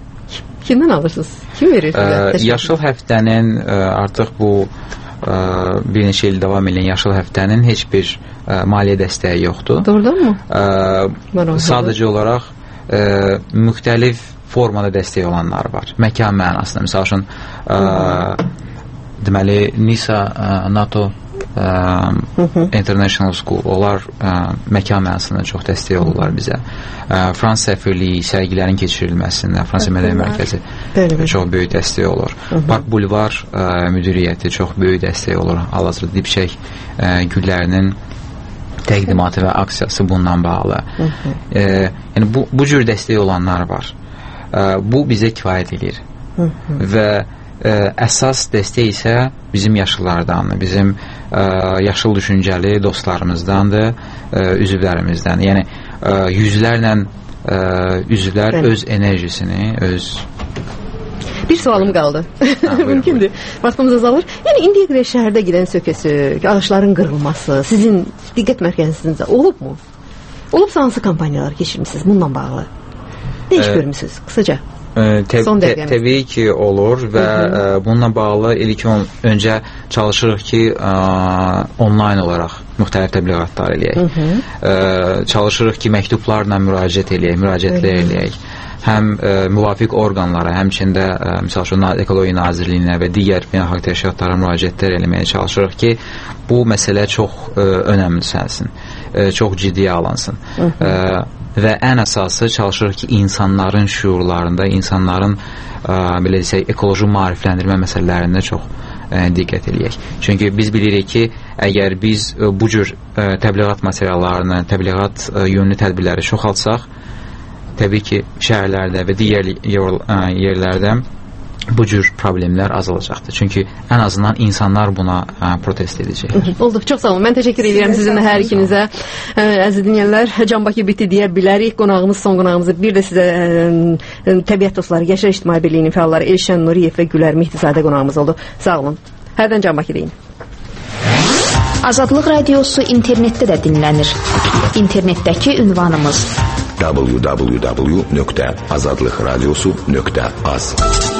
kimdən alırsınız? Kim verir? Ə, yaşıl həftənin ə, artıq bu ə, bir neçə il davam edən yaşıl həftənin heç bir ə, maliyyə dəstəyi yoxdur. Doğrudan mı? Ə, sadəcə olaraq ə, müxtəlif formada dəstək olanlar var. Məkan mənasında. Məsəl üçün ə, deməli Nisa ə, NATO ə, International School, onlar ə, məkan mənasında çox dəstək olurlar bizə. Ə, Fransa səfirliyi sərgilərin keçirilməsində, Fransa Mədəni Mərkəzi Bəli. çox böyük dəstək olur. Hı -hı. Park Bulvar ə, müdiriyyəti çox böyük dəstək olur. Hal-hazırda dibçək ə, güllərinin təqdimatı və aksiyası bundan bağlı. Hı -hı. E, yəni bu, bu cür dəstək olanlar var. E, bu bizə kifayət edir. Hı -hı. Və e, əsas dəstək isə bizim yaşlılardandır, bizim e, yaşıl düşüncəli dostlarımızdandır, e, üzvlərimizdən. Yəni e, yüzlərlə e, üzvlər Bəli. öz enerjisini, öz Bir sualım qaldı. Mümkündür. Vaxtımız azalır. Yəni indiyə qədər şəhərdə gedən söküsü, ağacların qırılması sizin diqqət mərkəzinizdə olubmu? Olubsa hansı kampaniyalar keçirmisiniz bununla bağlı? Nə iş görmüsünüz? Qısaca. Təbii təbii ki olur və Hı -hı. bununla bağlı ilk öncə çalışırıq ki ə, onlayn olaraq müxtəlif təbliğatlar eləyək. Hı -hı. Ə, çalışırıq ki məktublarla müraciət eləyək, müraciətlər eləyək. Həm ə, müvafiq orqanlara, həmçində ə, misal üçün Ekologiya Nazirliyinə və digər beynəlxalq təşkilatlara müraciətlər eləməyə çalışırıq ki, bu məsələ çox ə, önəmlisənsin, ə, çox ciddiyə alınsın. Hı -hı. Ə, və ən əsası çalışırıq ki, insanların şüurlarında, insanların ə, belə desək, ekoloji maarifləndirmə məsələlərində çox ə, diqqət eləyək. Çünki biz bilirik ki, əgər biz ə, bu cür ə, təbliğat materiallarını, təbliğat ə, yönlü tədbirləri çoxaltsaq, təbii ki, şəhərlərdə və digər yerlərdə bu cür problemlər azalacaqdır. Çünki ən azından insanlar buna ə, protest edəcəklər. Olduq, çox sağ olun. Mən təşəkkür edirəm sizinlə hər ikinizə. Əziz dinləyənlər, Can Bakı bitti deyə bilərik. Qonağımız, son qonağımızı bir də sizə ə, təbiət dostları, Yaşar İctimai Birliyinin fəalları Elşən Nuriyev və Gülər Mehdizadə qonağımız oldu. Sağ olun. Hərdən Can Bakı deyin. Azadlıq Radiosu internetdə də dinlənir. İnternetdəki ünvanımız w w w nöqtə azadlıqradiosu nöqtə az.